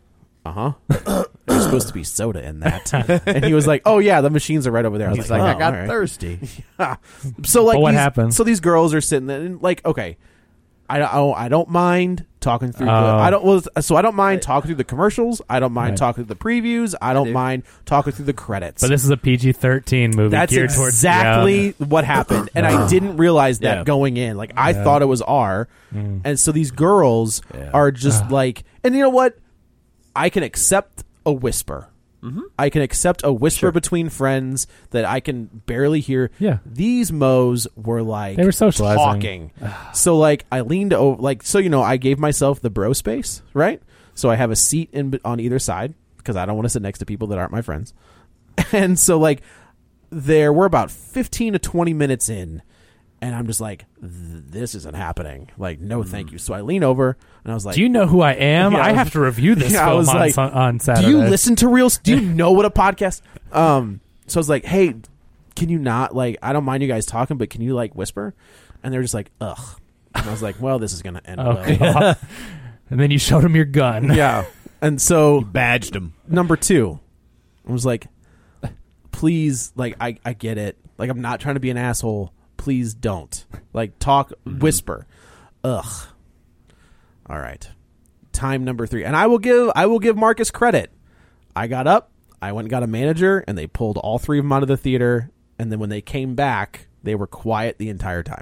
There's supposed to be soda in that. And he was like, oh yeah, the machines are right over there. I was He's like, like, oh, I got all right. thirsty. So like, But what happens? So these girls are sitting there, and like, okay, I don't mind talking through. Oh. I don't mind talking through the commercials. I don't mind Right. talking through the previews. I don't mind talking through the credits. But this is a PG-13 movie. That's geared towards exactly what happened, and I didn't realize that Yeah. going in. Like I thought it was R, and so these girls are just like, and you know what? I can accept a whisper. I can accept a whisper between friends that I can barely hear. Yeah. These moes were like They were socializing. talking. So like I leaned over, like so I gave myself the bro space, right? So I have a seat on either side because I don't want to sit next to people that aren't my friends. And so like we're about 15 to 20 minutes in, and I'm just like, this isn't happening. Like, no, thank you. So I lean over and I was like, Do you know who I am? Yeah, I have to review this Yeah, I film was like, on Saturday. do you listen to real? Do you know what a podcast? So I was like, hey, can you not like? I don't mind you guys talking, but can you like whisper? And they're just like, ugh. And I was like, well, this is gonna end Okay. well. And then you showed him your gun. Yeah. And so Badged him. number 2, I was like, please, like I get it. Like I'm not trying to be an asshole. Please don't like talk, whisper. Ugh. All right. Time number 3, and I will give Marcus credit. I got up, I went and got a manager, and they pulled all 3 of them out of the theater. And then when they came back, they were quiet the entire time.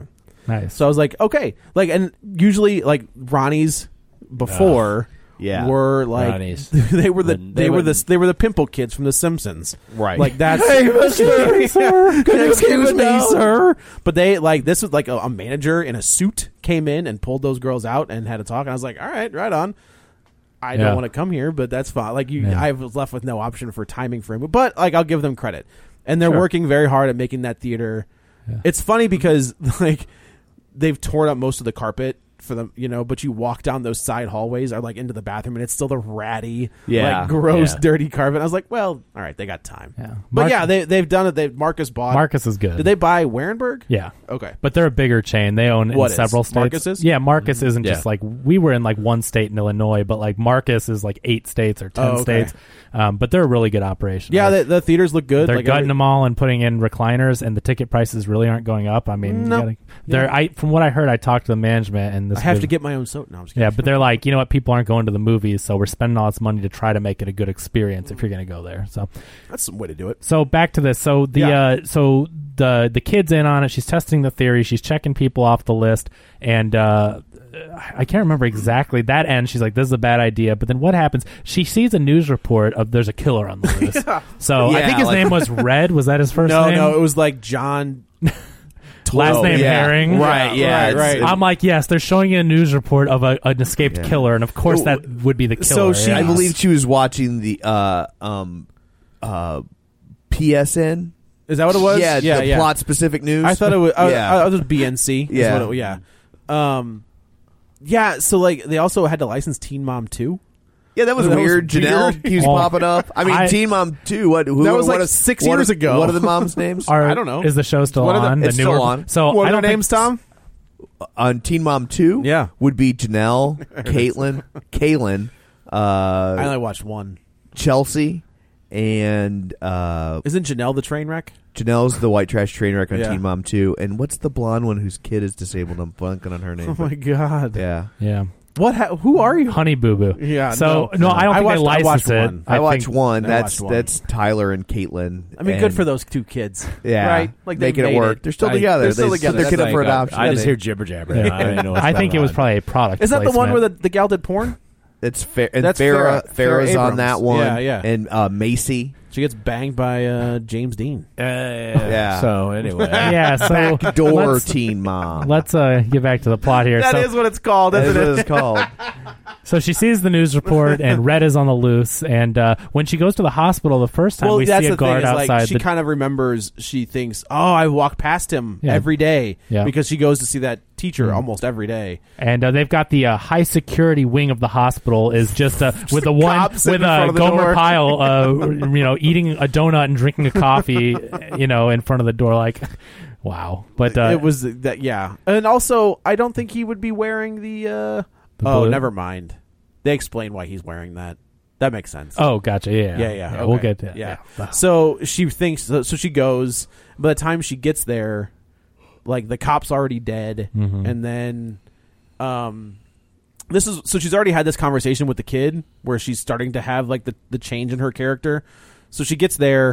Nice. So I was like, okay, like, and usually like Ronnie's before. Yeah. Were like Ronnie's. they were the pimple kids from The Simpsons, Right. Like that's Hey, Mr. excuse me, sir. But they like this was like a manager in a suit came in and pulled those girls out and had a talk. And I was like, all right, right on. I Yeah. don't want to come here, but that's fine. Like Yeah. I was left with no option for timing frame, but like I'll give them credit, and they're Sure. working very hard at making that theater. Yeah. It's funny because like they've torn up most of the carpet for them, but you walk down those side hallways or like into the bathroom and it's still the ratty, Yeah. like gross, Yeah. dirty carpet. I was like, well, all right, they got time. Yeah. But yeah, they've done it. Marcus bought. Marcus is good. Did they buy Warenberg? Yeah. Okay. But they're a bigger chain. They own What in is? several states. Marcus's? Yeah, Marcus isn't Yeah. just like we were in like one state in Illinois, but like Marcus is like 8 states or 10 Oh, okay. states. But they're a really good operation. Yeah, Like, the theaters look good. they're like gutting them all and putting in recliners, and the ticket prices really aren't going up. I mean, No. from what I heard, I talked to the management, and this I have was- to get my own soda. No, I'm just kidding. Yeah, but they're like, you know what? People aren't going to the movies, so we're spending all this money to try to make it a good experience if you're going to go there. So, That's some way to do it. so back to this. So the kid's in on it. She's testing the theory. She's checking people off the list, and I can't remember exactly that end. She's like, "This is a bad idea." But then what happens? She sees a news report of there's a killer on the list. So I Yeah, think his like- name was Red. Was that his first name? No, it was like John. Last name yeah. Herring. Right, yeah. right. I'm like, yes, they're showing you a news report of an escaped Yeah. killer, and of course that would be the killer. So she- I yeah. believe she was watching the PSN. Is that what it was? Yeah, the plot specific news. I thought it was. Yeah. I was BNC. is Yeah. what yeah. So like they also had to license Teen Mom 2. Yeah, that was That was weird. Janelle weird. keeps Oh. popping up. I mean, Teen Mom 2. What? Who, That was like what 6 what years are- ago. What are the moms' names? I don't know. Is the show still What are the- on? it's newer- still on. So What I are don't their think- names, Tom? On Teen Mom 2? Yeah. Would be Janelle, Kaylin, I only watched one. Chelsea, and Isn't Janelle the train wreck? Janelle's the white trash train wreck on Yeah. Teen Mom 2. And what's the blonde one whose kid is disabled? I'm blanking on her name. Oh my god. Yeah. Yeah. What? Who are you? Honey Boo Boo. Yeah, So no. I don't think they I watched license it. one. I watched think- one. I That's watched one. that's Tyler and Caitlin. I mean, good for those two kids. Yeah, right. Like they making made it work. They're still together. They're still They together. put their kid up That's for like, adoption. I just They- hear jibber jabber. Yeah. I don't know what's I think it going was on. probably a product. Is that the one placement. where the gal did porn? It's fair. And That's Farrah. Farrah Farrah's on Abrams. that one. Yeah, yeah. And Macy. She gets banged by James Dean. Yeah. So anyway, Yeah. So Door let's, Teen Mom. let's get back to the plot here. That so, is what it's called, That is isn't what it? it's called. so she sees the news report, and Red is on the loose. And when she goes to the hospital the first time, Well, we that's see a the thing. guard Is like outside. she kind of remembers. She thinks, "Oh, I walk past him Yeah. every day," Yeah. because she goes to see that teacher almost every day. And they've got the high security wing of the hospital is just with the one Cops sitting with in front of the Gomer door. Pyle, eating a donut and drinking a coffee, in front of the door. Like, wow. But It was that, yeah. And also, I don't think he would be wearing the. The Oh, blue? never mind. They explain why he's wearing that. That makes sense. oh, gotcha. Yeah, yeah. We'll okay. get to yeah. yeah. So she thinks. So she goes. By the time she gets there, like the cop's already dead, Mhm. and then, this is so she's already had this conversation with the kid where she's starting to have like the change in her character. So she gets there.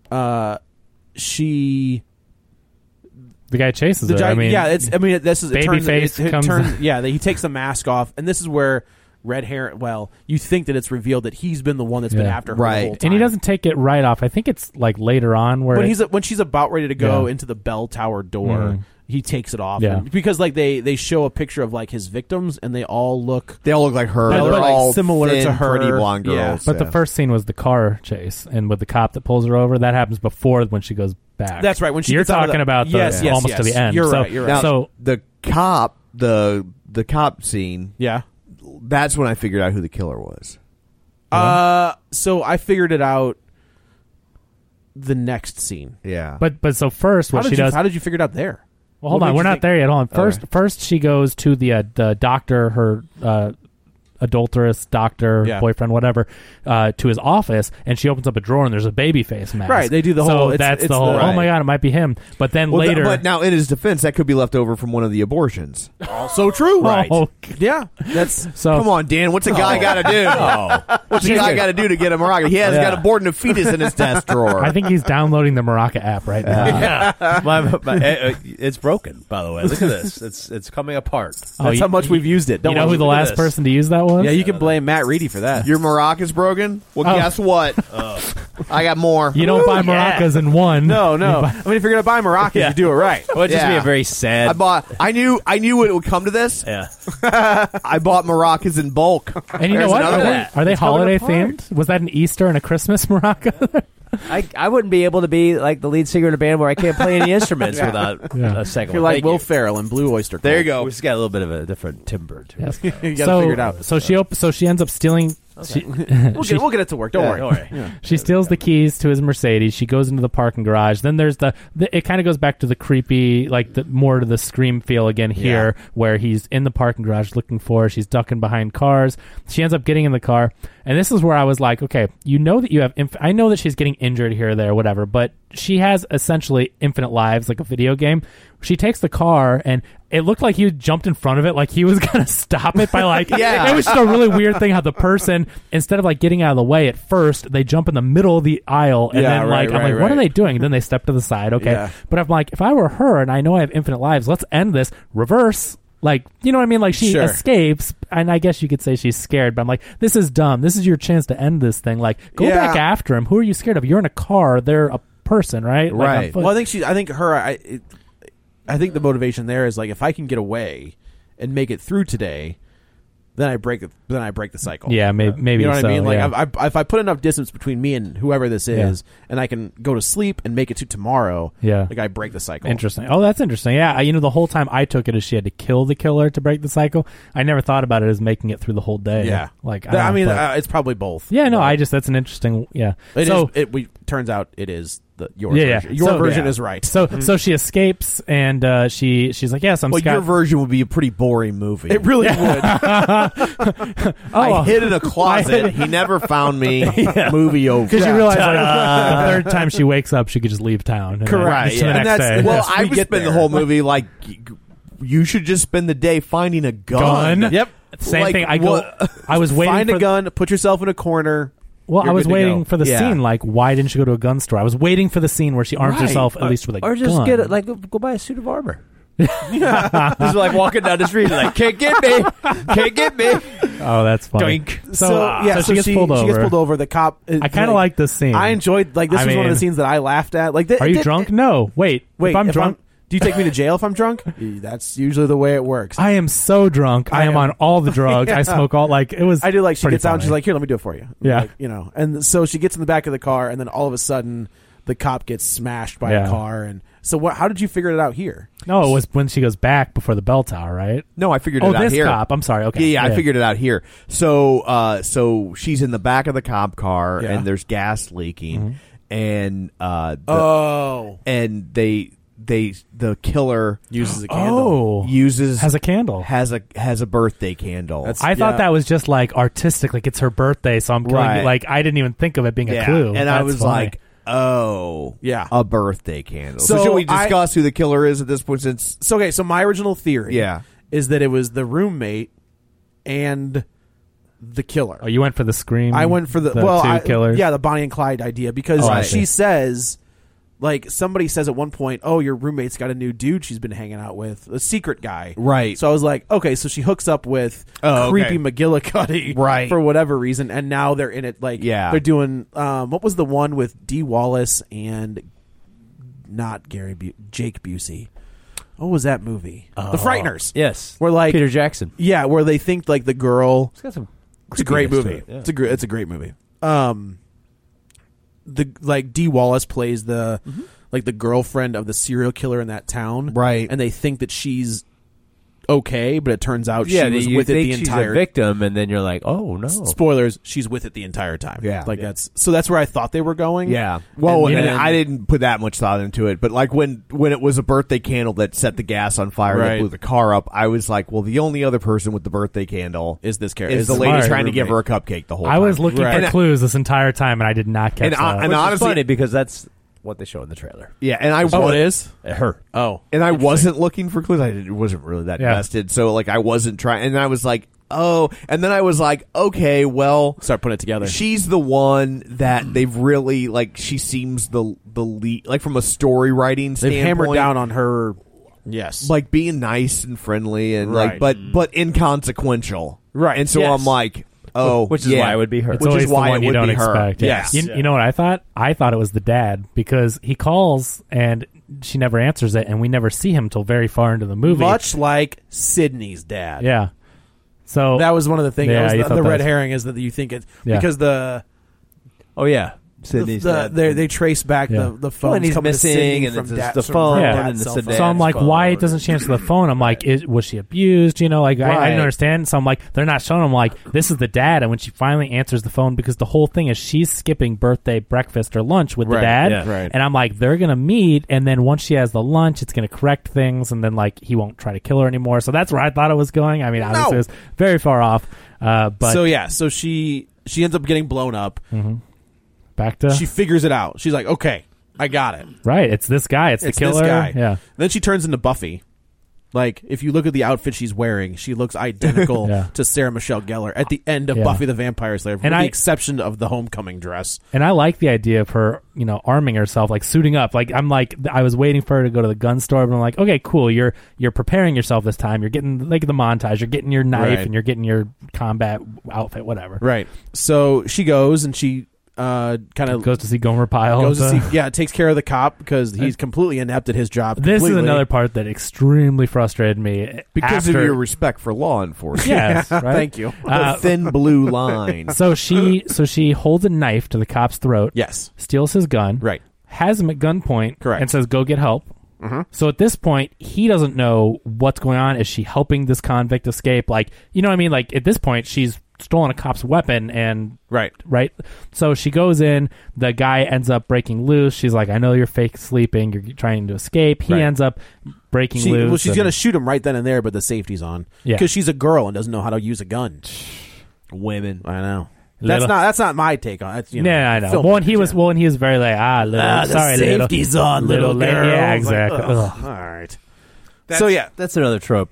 She The guy chases the her. giant, I mean, yeah, it's. I mean, this is it turns, Babyface it comes- turns. Yeah, he takes the mask off, and this is where Red Hair. Well, you think that it's revealed that he's been the one that's been Yeah. after her Right. the whole time. and he doesn't take it right off. I think it's like later on where when she's about ready to go Yeah. into the bell tower door. Mhm. He takes it off. Yeah. Because like they show a picture of like his victims, and they all look. They all look like her. But- They're but, like, all similar thin, to her. pretty blonde Yeah. girls. But the first scene was the car chase, and with the cop that pulls her over, that happens before when she goes back. That's right. When she you're gets out of talking the- about the, Yes, yes, almost to yes. the end. You're so, right, you're right. Now, So the cop, the cop scene. Yeah. That's when I figured out who the killer was. So I figured it out. The next scene. Yeah. but so first what she does. How did you figure it out there? Well, hold What on, made we're you not think- there yet. Hold on. Okay. First she goes to the doctor, her adulterous doctor, Yeah. boyfriend, whatever, to his office, and she opens up a drawer and there's a baby face mask. Right, they do the so whole- that's it's the whole. the- Oh my god, it might be him. But then Well, later, but now in his defense, that could be left over from one of the abortions. Also true. Right. Oh, Yeah. That's so Come on, Dan. What's a guy got to do? What's a guy got to do to get a maraca? He has got aborting a fetus in his desk drawer. I think he's downloading the Maraca app right now. It's broken, by the way. Look at this. It's coming apart. that's how much we've used it. Don't You know worry. who the look at last this. person to use that was? Yeah, you can blame Matt Reedy for that. Your maraca's broken? Well, Oh. guess what? I got more. You don't buy maracas in one. No. You buy- I mean, if you're gonna buy maracas, you do it right. It would just be Yeah. a very sad. I knew it would come to this. yeah. I bought maracas in bulk. And you know There's what? another Are one. they It's coming holiday apart. themed? Was that an Easter and a Christmas maraca? I wouldn't be able to be like the lead singer in a band where I can't play any instruments without Yeah. a second You're one. like Thank Will you. Ferrell and Blue Oyster Cult. There you go. We just got a little bit of a different timbre to it. Yes. You gotta figure it out. So she ends up stealing. We'll get it to work. Don't Yeah, worry. don't worry. She steals the keys to his Mercedes. She goes into the parking garage. Then there's the it kind of goes back to the creepy, like the more to the Scream feel again here, where he's in the parking garage looking for her. She's ducking behind cars. She ends up getting in the car, and this is where I was like, okay, you know that you have. I know that she's getting injured here or there, whatever, but she has essentially infinite lives, like a video game. She takes the car, and it looked like he jumped in front of it, like he was gonna stop it by like. Yeah. It was just a really weird thing how the person, instead of like getting out of the way at first, they jump in the middle of the aisle, and Yeah, then right, I'm like, right, what are right. they doing? And then they step to the side. Okay, Yeah. but I'm like, if I were her and I know I have infinite lives, let's end this. Reverse. Like, you know what I mean? Like, she Sure. escapes, and I guess you could say she's scared, but I'm like, this is dumb. This is your chance to end this thing. Like, go Yeah. back after him. Who are you scared of? You're in a car. They're a person, right? Like, on Right. foot. Well, I think the motivation there is like if I can get away and make it through today, then I break the cycle. Yeah, maybe You know what so, I mean? Like yeah. if I put enough distance between me and whoever this is, and I can go to sleep and make it to tomorrow, Yeah. like I break the cycle. Interesting. Oh, that's interesting. Yeah, the whole time I took it as she had to kill the killer to break the cycle. I never thought about it as making it through the whole day. Yeah, Like, I mean, but- it's probably both. yeah, no, But that's an interesting, yeah. it so, is- turns out it is your yeah, version. Your So- version yeah. is right. So she escapes, and she's like, yes, I'm Well, Scott. your version would be a pretty boring movie. It really would. I hid in a closet. He never found me. Movie over. Because you realize like, the third time she wakes up, she could just leave town. And Correct, Just the yeah. next And that's- day. Well, Yes, I we would get spend the there. whole movie like you should just spend the day finding a gun. Gun. Yep. Same Like, thing. what- I was waiting Find for a gun, put yourself in a corner. Well, You're I was good to waiting go. for the Yeah. scene. Like, why didn't she go to a gun store? I was waiting for the scene where she arms Right. herself at least with a Or just gun. get it, like go buy a suit of armor. Just like walking down the street, like can't get me, can't get me. Oh, that's funny. Doink. So she gets pulled over. She gets pulled over. The cop. I kind of like this scene. I enjoyed this I was one of mean- the scenes that I laughed at. Like, Are you drunk? No. Wait. Wait, if I'm drunk, do you take me to jail if I'm drunk? That's usually the way it works. I am so drunk. I am on all the drugs. I Yeah. smoke all it was. I do like she pretty gets out and funny. she's like, "Here, let me do it for you." Yeah. Like, and so she gets in the back of the car, and then all of a sudden, the cop gets smashed by Yeah. a car. And so, what? How did you figure it out here? No, it was when she goes back before the bell tower, right? No, I figured Oh, it out this here. cop. I'm sorry. Okay. Yeah, I figured it out here. So she's in the back of the cop car, Yeah. and there's gas leaking, and Oh, and the killer uses a candle. Oh, uses has a candle. has a birthday candle. That's- I thought Yeah. that was just like artistic, like it's her birthday, so I'm going Right. like I didn't even think of it being a clue. and I That's was funny. like, oh, Yeah. a birthday candle. So, So should we I- discuss who the killer is at this point? Since So okay, so my original theory, Yeah. is that it was the roommate and the killer. oh, you went for the Scream. I went for the two killers. Yeah, the Bonnie and Clyde idea because Oh, I she see. says, like somebody says at one point, "Oh, your roommate's got a new dude she's been hanging out with, a secret guy." Right. So I was like, okay, so she hooks up with Oh, creepy okay. McGillicuddy, Right. for whatever reason, and now they're in it. Like, Yeah. they're doing. What was the one with Dee Wallace and not Jake Busey? What was that movie? The Frighteners. Yes, Where like Peter Jackson. Yeah, where they think like the girl. It's got some. It's a great creepiness to movie. it, yeah. It's a great movie. The like Dee Wallace plays the like the girlfriend of the serial killer in that town, Right. And they think that she's okay, but it turns out Yeah, she was you with it think the she's entire a victim, and then you're like, oh no. Spoilers, she's with it the entire time. Yeah. Like that's where I thought they were going. Yeah. Well, And and then- I didn't put that much thought into it, but like when it was a birthday candle that set the gas on fire that Right. blew the car up, I was like, well, the only other person with the birthday candle Is this character? is the Smart. lady trying to give her a cupcake the whole time. I was looking Right. for clues this entire time, and I did not catch And I- that. and Which is honestly- funny because that's what they show in the trailer. Yeah, and I Oh, it is? Her. Oh. And I wasn't looking for clues. I wasn't really that Yeah. invested. So like I wasn't trying, and I was like, oh, and then I was like, okay, well, Start putting it together. she's the one that they've really like. She seems the lead, like from a story writing They've standpoint. hammered down on her. Yes. like being nice and friendly and Right. like, but inconsequential, Right. And so Yes. I'm like, oh, Which is yeah. why it would be her. It's which always is why the one it you would don't be her. expect. Yes. You know what I thought? I thought it was the dad because he calls and she never answers it, and we never see him till very far into the movie. Much like Sydney's dad. Yeah. So That was one of the things. Yeah, that you was thought the that red was- herring is that you think it's Yeah. because Oh yeah, Sydney's dad. they trace back Yeah. the phone When he's coming to missing, Sydney and from it's dad, the from phone, dad's and it's cell the phone. So I'm like, phone. why it doesn't she answer the phone? I'm like, was she abused? You know, like I Right. didn't understand. So I'm like, they're not showing. I'm like, this is the dad. And when she finally answers the phone, because the whole thing is she's skipping birthday breakfast or lunch with the Right, dad. yeah. Right. And I'm like, they're gonna meet, and then once she has the lunch, it's gonna correct things, and then like he won't try to kill her anymore. So that's where I thought it was going. I mean, obviously it was very far off. But So she ends up getting blown up. back to She figures it out. She's like, okay, I got it. right. It's this guy. It's the It's killer. this guy. Yeah. Then she turns into Buffy. Like, if you look at the outfit she's wearing, she looks identical Yeah. to Sarah Michelle Gellar at the end of Yeah. Buffy the Vampire Slayer, with And the I- exception of the homecoming dress. And I like the idea of her, you know, arming herself, like suiting up. Like I was waiting for her to go to the gun store, but I'm like, okay, cool. You're preparing yourself this time. You're getting like the montage. You're getting your knife Right. and you're getting your combat outfit, whatever. Right. So she goes and she kind of Goes to see Gomer Pyle. goes to see, takes care of the cop because he's completely inept at his job. This is completely. another part that extremely frustrated me because after, of your respect for law enforcement. Yes, right? Thank you. The thin blue line. So she holds a knife to the cop's throat. Yes. Steals his gun. Right. Has him at gunpoint. Correct. And says, "Go get help." Mm-hmm. So at this point, he doesn't know what's going on. Is she helping this convict escape? Like, you know what I mean? Like, at this point, she's stolen a cop's weapon and... Right. So she goes in. The guy ends up breaking loose. She's like, I know you're fake sleeping. You're trying to escape. He Right. ends up breaking loose. Well, she's and- going to shoot him right then and there, but the safety's on. Yeah. Because she's a girl and doesn't know how to use a gun. Women. I know. Little- That's not my take on it. Yeah, I know. film Well, and he footage, was very like, little, sorry, safety's on, little girl. Yeah, It's like, exactly. ugh, Ugh. all right. That's another trope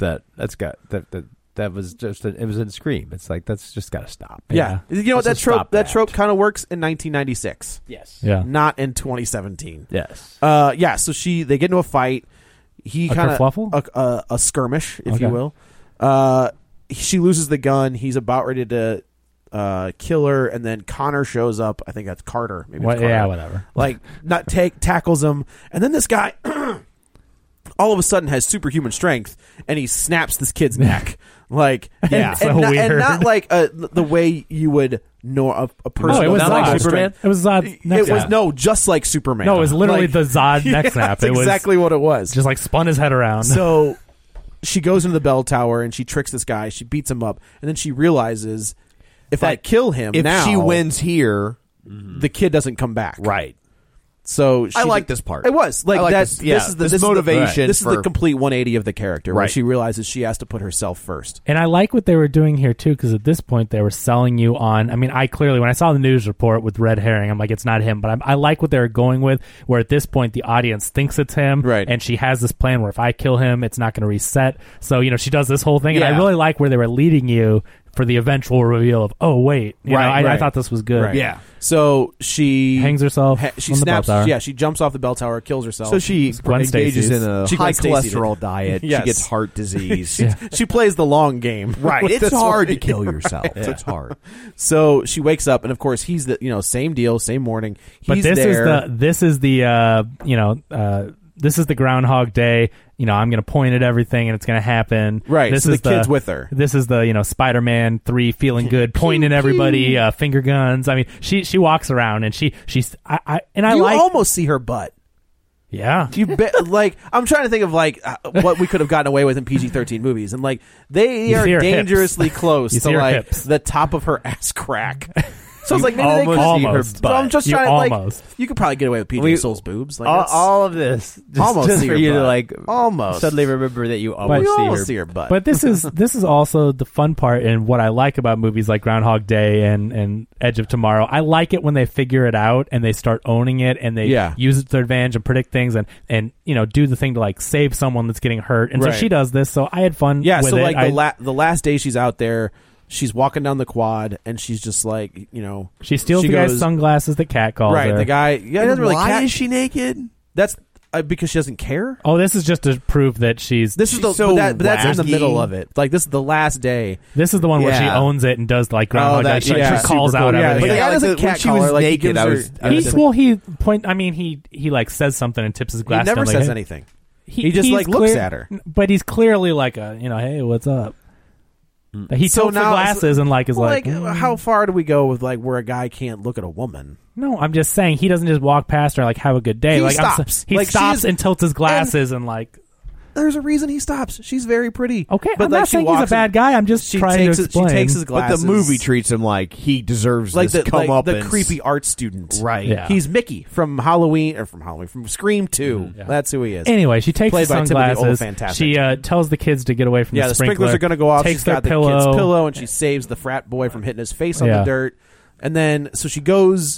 that was just it was in Scream. It's like that's just got to stop. Yeah. You know what, Let's that just stop trope kind of works in 1996. Yes. Yeah. Not in 2017. Yes. Yeah, so they get into a fight. He A kind of kerfluffle? a skirmish, if Okay. you will. She loses the gun. He's about ready to kill her, and then Connor shows up. I think that's Carter. Maybe it's Carter. Yeah, whatever. Like tackles him, and then this guy all of a sudden has superhuman strength, and he snaps this kid's neck. Like, Yeah. and, So and, not, and weird. not like the way you would know a person. No, it was with Zod. physical Superman? strength. It was Zod. Neck It was snap. just like Superman. No, it was literally Like- the Zod neck Yeah, snap. that's It was exactly what it was. just like spun his head around. So she goes into the bell tower and she tricks this guy. She beats him up, and then she realizes if I kill him If now, she wins here, the kid doesn't come back. right. So I like this part. It was like I like that. this- yeah, This is the this this motivation Is the, this is for- the complete 180 of the character, where Right. she realizes she has to put herself first. And I like what they were doing here too, because at this point they were selling you on. I mean, I clearly when I saw the news report with red herring, I'm like, it's not him. But I like what they were going with, where at this point the audience thinks it's him, Right. And she has this plan where if I kill him, it's not going to reset. So she does this whole thing, and I Yeah. really like where they were leading you for the eventual reveal of, oh wait, you know, I right. thought this was good. Right. Yeah. So she Hangs herself She on the bell snaps. tower. Yeah, she jumps off the bell tower, kills herself. So she Gwen engages Stacy's. in a She high Gwen Stacy'd cholesterol it. diet. Yes. She gets heart disease. she plays the long game. Right. with It's this hard one. to kill yourself. It's hard. So she wakes up, and of course he's the same deal, same morning. But He's this there. is the Groundhog Day. I'm going to point at everything and it's going to happen. Right, This so is the kid's with her. This is the Spider-Man 3 feeling good, pointing at everybody, finger guns. I mean, she walks around and she's I you like. almost see her butt. Yeah. Like, I'm trying to think of like what we could have gotten away with in PG-13 movies, and like they You are see her dangerously hips. close You to see her like hips. the top of her ass crack. So it's like maybe they could almost. So I'm just You trying to like almost. you could probably get away with PG Soul's boobs. Like that's all of this, almost just see for her you to butt. like almost suddenly remember that you we almost see almost her. see her butt. But this is also the fun part, and what I like about movies like Groundhog Day and Edge of Tomorrow. I like it when they figure it out and they start owning it and they use it to their advantage and predict things and do the thing to like save someone that's getting hurt. And so she does this. So I had fun. Yeah, with so it. like the last day she's out there, she's walking down the quad and she's just like, she steals the guy's sunglasses that Cat calls right, her. the guy. Yeah, it doesn't really. Why is she naked? That's because she doesn't care. Oh, this is just to prove that she's. This is She's so but that's in the wacky. middle of it. Like this is the last day. This is the one where she Yeah. owns it and does like Groundhog Day. that- She yeah. calls Super out cool. Yeah, everything. but the guy like doesn't when cat she call was her, like, he naked, gives her- he like says something and tips his glass. He never down, like, says hey. anything. He just he's like looks at her. but he's clearly like a hey, what's up? He So tilts the now- glasses and like is like how far do we go with like where a guy can't look at a woman? No, I'm just saying he doesn't just walk past her like have a good day. He like stops. He Like, she stops is- and tilts his glasses and like. There's a reason he stops. She's very pretty. Okay, but I'm like not she saying he's a walks bad guy. I'm just she trying takes to it- explain. She takes his But glasses. the movie treats him like he deserves like this the come up the and creepy art student. Right. Yeah. He's Mickey from from Scream 2. That's who he is. Anyway, she takes Played the by Timothy sunglasses. Olyphant. She tells the kids to get away from Yeah, the the sprinkler. sprinklers are going to go off. Takes She's their got the pillow. kid's pillow, and she saves the frat boy from hitting his face on the dirt. And then, so she goes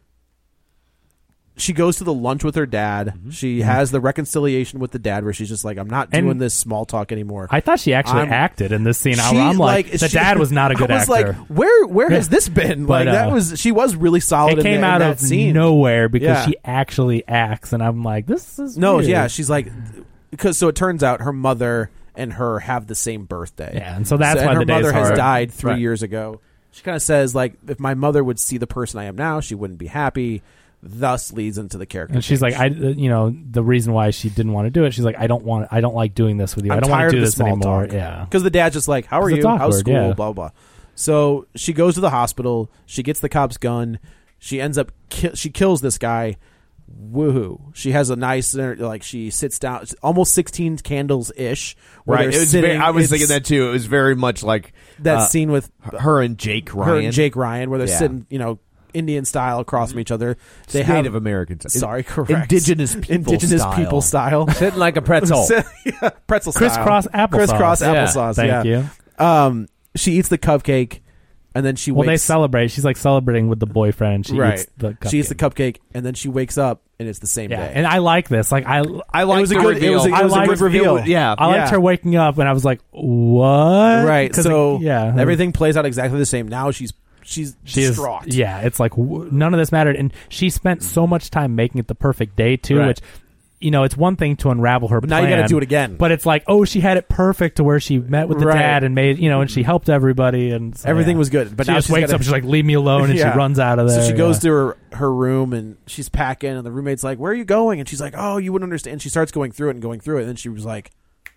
to the lunch with her dad. She has the reconciliation with the dad, where she's just like, "I'm not doing this small talk anymore." I thought she actually acted in this scene. She, I'm like, the dad was not a good I was actor. like, where has this been? But, Like she was really solid. It came in out that of scene. nowhere because Yeah. she actually acts, and I'm like, this is No, weird. yeah, she's like, because so it turns out her mother and her have the same birthday. Yeah, and so that's why and her the day's mother has hard. died 3 Right. years ago. She kind of says like, if my mother would see the person I am now, she wouldn't be happy. Thus leads into the character. And she's change. like, the reason why she didn't want to do it. She's like, I don't like doing this with you. I don't want tired to do of the this small anymore. talk. Yeah, because the dad's just like, how are 'Cause you? it's How's awkward, school? yeah. Blah blah. So she goes to the hospital. She gets the cop's gun. She ends up she kills this guy. Woohoo! She has a nice like she sits down, almost 16 candles ish. right. It was I was thinking that too. It was very much like that scene with her and Jake Ryan. her and Jake Ryan, where they're Yeah. sitting, Indian style across from each other. They It's have Native Americans. Sorry, correct. Indigenous people style. Sitting like a pretzel. Yeah, pretzel style. Crisscross applesauce. Crisscross Yeah. applesauce. Thank yeah. you. She eats the cupcake, and then she Well, they wakes. celebrate. She's like celebrating with the boyfriend. She right. eats the cupcake. She eats the cupcake, and then she wakes up, and it's the same Yeah, day. and I like this. Like I liked it was a the good. reveal. It was a, I it was a liked- good reveal. yeah. I liked her waking up, and I was like, what? Right. 'Cause So yeah, everything plays out exactly the same. Now she's she is. distraught. Yeah, it's like none of this mattered, and she spent so much time making it the perfect day too, Right. which. It's one thing to unravel her But now you plan, gotta do it again. But it's like, oh, she had it perfect to where she met with the Right. dad and made, and she helped everybody, and so, Everything yeah. was good. But she now just she's wakes gotta- up, she's like, leave me alone, and Yeah. she runs out of there. So she goes yeah. to her room and she's packing, and the roommate's like, "Where are you going?" And she's like, "Oh, you wouldn't understand." And she starts going through it, and then she was like,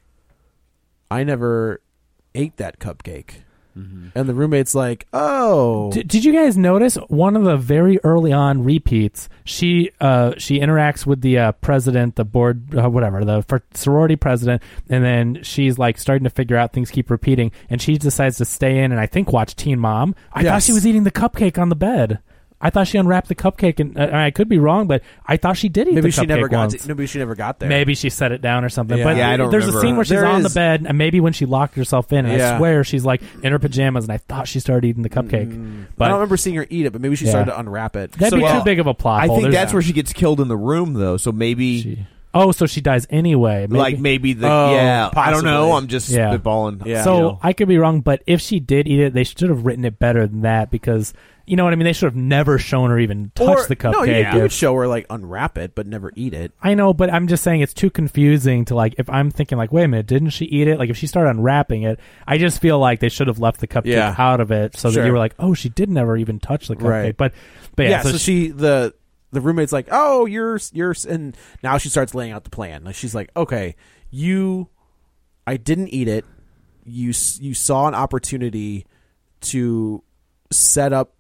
"I never ate that cupcake." And the roommate's like, "Oh, Did you guys notice one of the very early on repeats? She interacts with the president, the board, whatever, the sorority president, and then she's like starting to figure out things keep repeating, and she decides to stay in and I think watch Teen Mom. I thought Yes. she was eating the cupcake on the bed. I thought she unwrapped the cupcake, and I could be wrong, but I thought she did eat maybe the she cupcake never got once. maybe she never got there." Maybe she set it down or something. Yeah. But Yeah, I don't there's remember. a scene where she's There on the is- bed, and maybe when she locked herself in, and I Yeah. swear she's like in her pajamas, and I thought she started eating the cupcake. But I don't remember seeing her eat it, but maybe she Yeah. started to unwrap it. that'd be too big of a plot I hole. think There's- that's where she gets killed in the room, though. So maybe, so she dies anyway. Maybe. I don't know. possibly. I'm just Yeah. spitballing. Yeah. So I could be wrong, but if she did eat it, they should have written it better than that because you know what I mean. They should have never shown her even touch the cupcake. No, you if- could show her like unwrap it, but never eat it. I know, but I'm just saying it's too confusing to like. If I'm thinking like, wait a minute, didn't she eat it? Like if she started unwrapping it, I just feel like they should have left the cupcake Yeah. out of it so that Sure. you were like, oh, she did never even touch the cupcake. Right. But yeah, So she the roommate's like, "Oh, you're," and now she starts laying out the plan. Like she's like, "Okay, I didn't eat it. You saw an opportunity to set up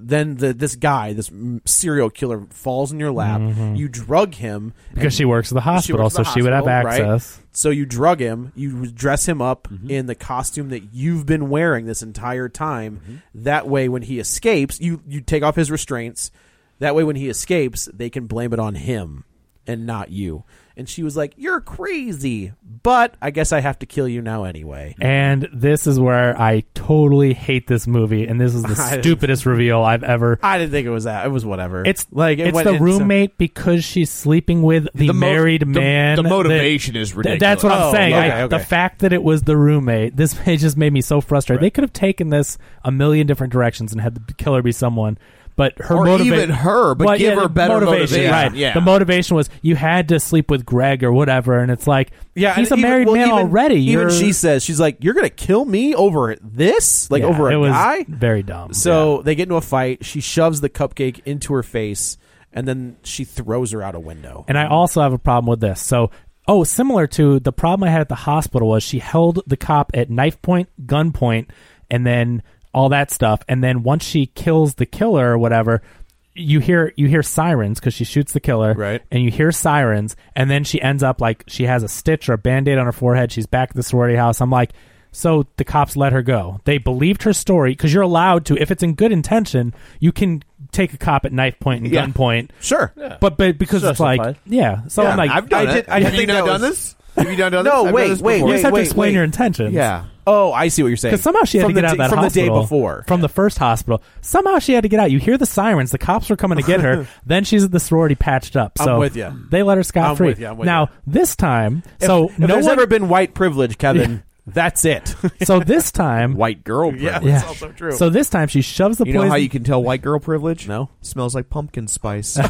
this guy, this serial killer, falls in your lap. You drug him because she works at the hospital, so she would have access. Right? So you drug him, you dress him up in the costume that you've been wearing this entire time. That way, when he escapes, you take off his restraints. That way, when he escapes, they can blame it on him and not you. And she was like, "You're crazy, but I guess I have to kill you now anyway." And this is where I totally hate this movie, and this is the stupidest reveal I've ever. I didn't think it was that. It was whatever. It's like it's the roommate because she's sleeping with the married man. The motivation is ridiculous. That's what I'm saying. Okay. The fact that it was the roommate, it just made me so frustrated. They could have taken this a million different directions and had the killer be someone. But her even her, but give her better motivation. Right. Yeah. The motivation was you had to sleep with Greg or whatever, and it's like, he's a married man already. Even she says, she's like, "You're going to kill me over this? Like over a guy?" Very dumb. So they get into a fight. She shoves the cupcake into her face, and then she throws her out a window. And I also have a problem with this. So, similar to the problem I had at the hospital was she held the cop at knife point, gun point, and then all that stuff, and then once she kills the killer or whatever, you hear sirens because she shoots the killer, right? And you hear sirens, and then she ends up like she has a stitch or a band-aid on her forehead. She's back at the sorority house. I'm like, so the cops let her go. They believed her story because you're allowed to, if it's in good intention, you can take a cop at knife point and gun point. Sure, but because it's like, So I'm like, I've done it. Have you not done this? Have you done this? No, wait. You just have to explain your intentions. Yeah. Oh, I see what you're saying. Because somehow she had to get out of that from hospital. the day before. From the first hospital. Somehow she had to get out. You hear the sirens. The cops were coming to get her. Then she's at the sorority patched up. So I'm with you. They let her scot-free. Now, this time... If there's ever been white privilege, Kevin... That's it. So this time... White girl privilege. Yeah, that's also true. So this time she shoves the poison... You know how you can tell white girl privilege? No. Smells like pumpkin spice.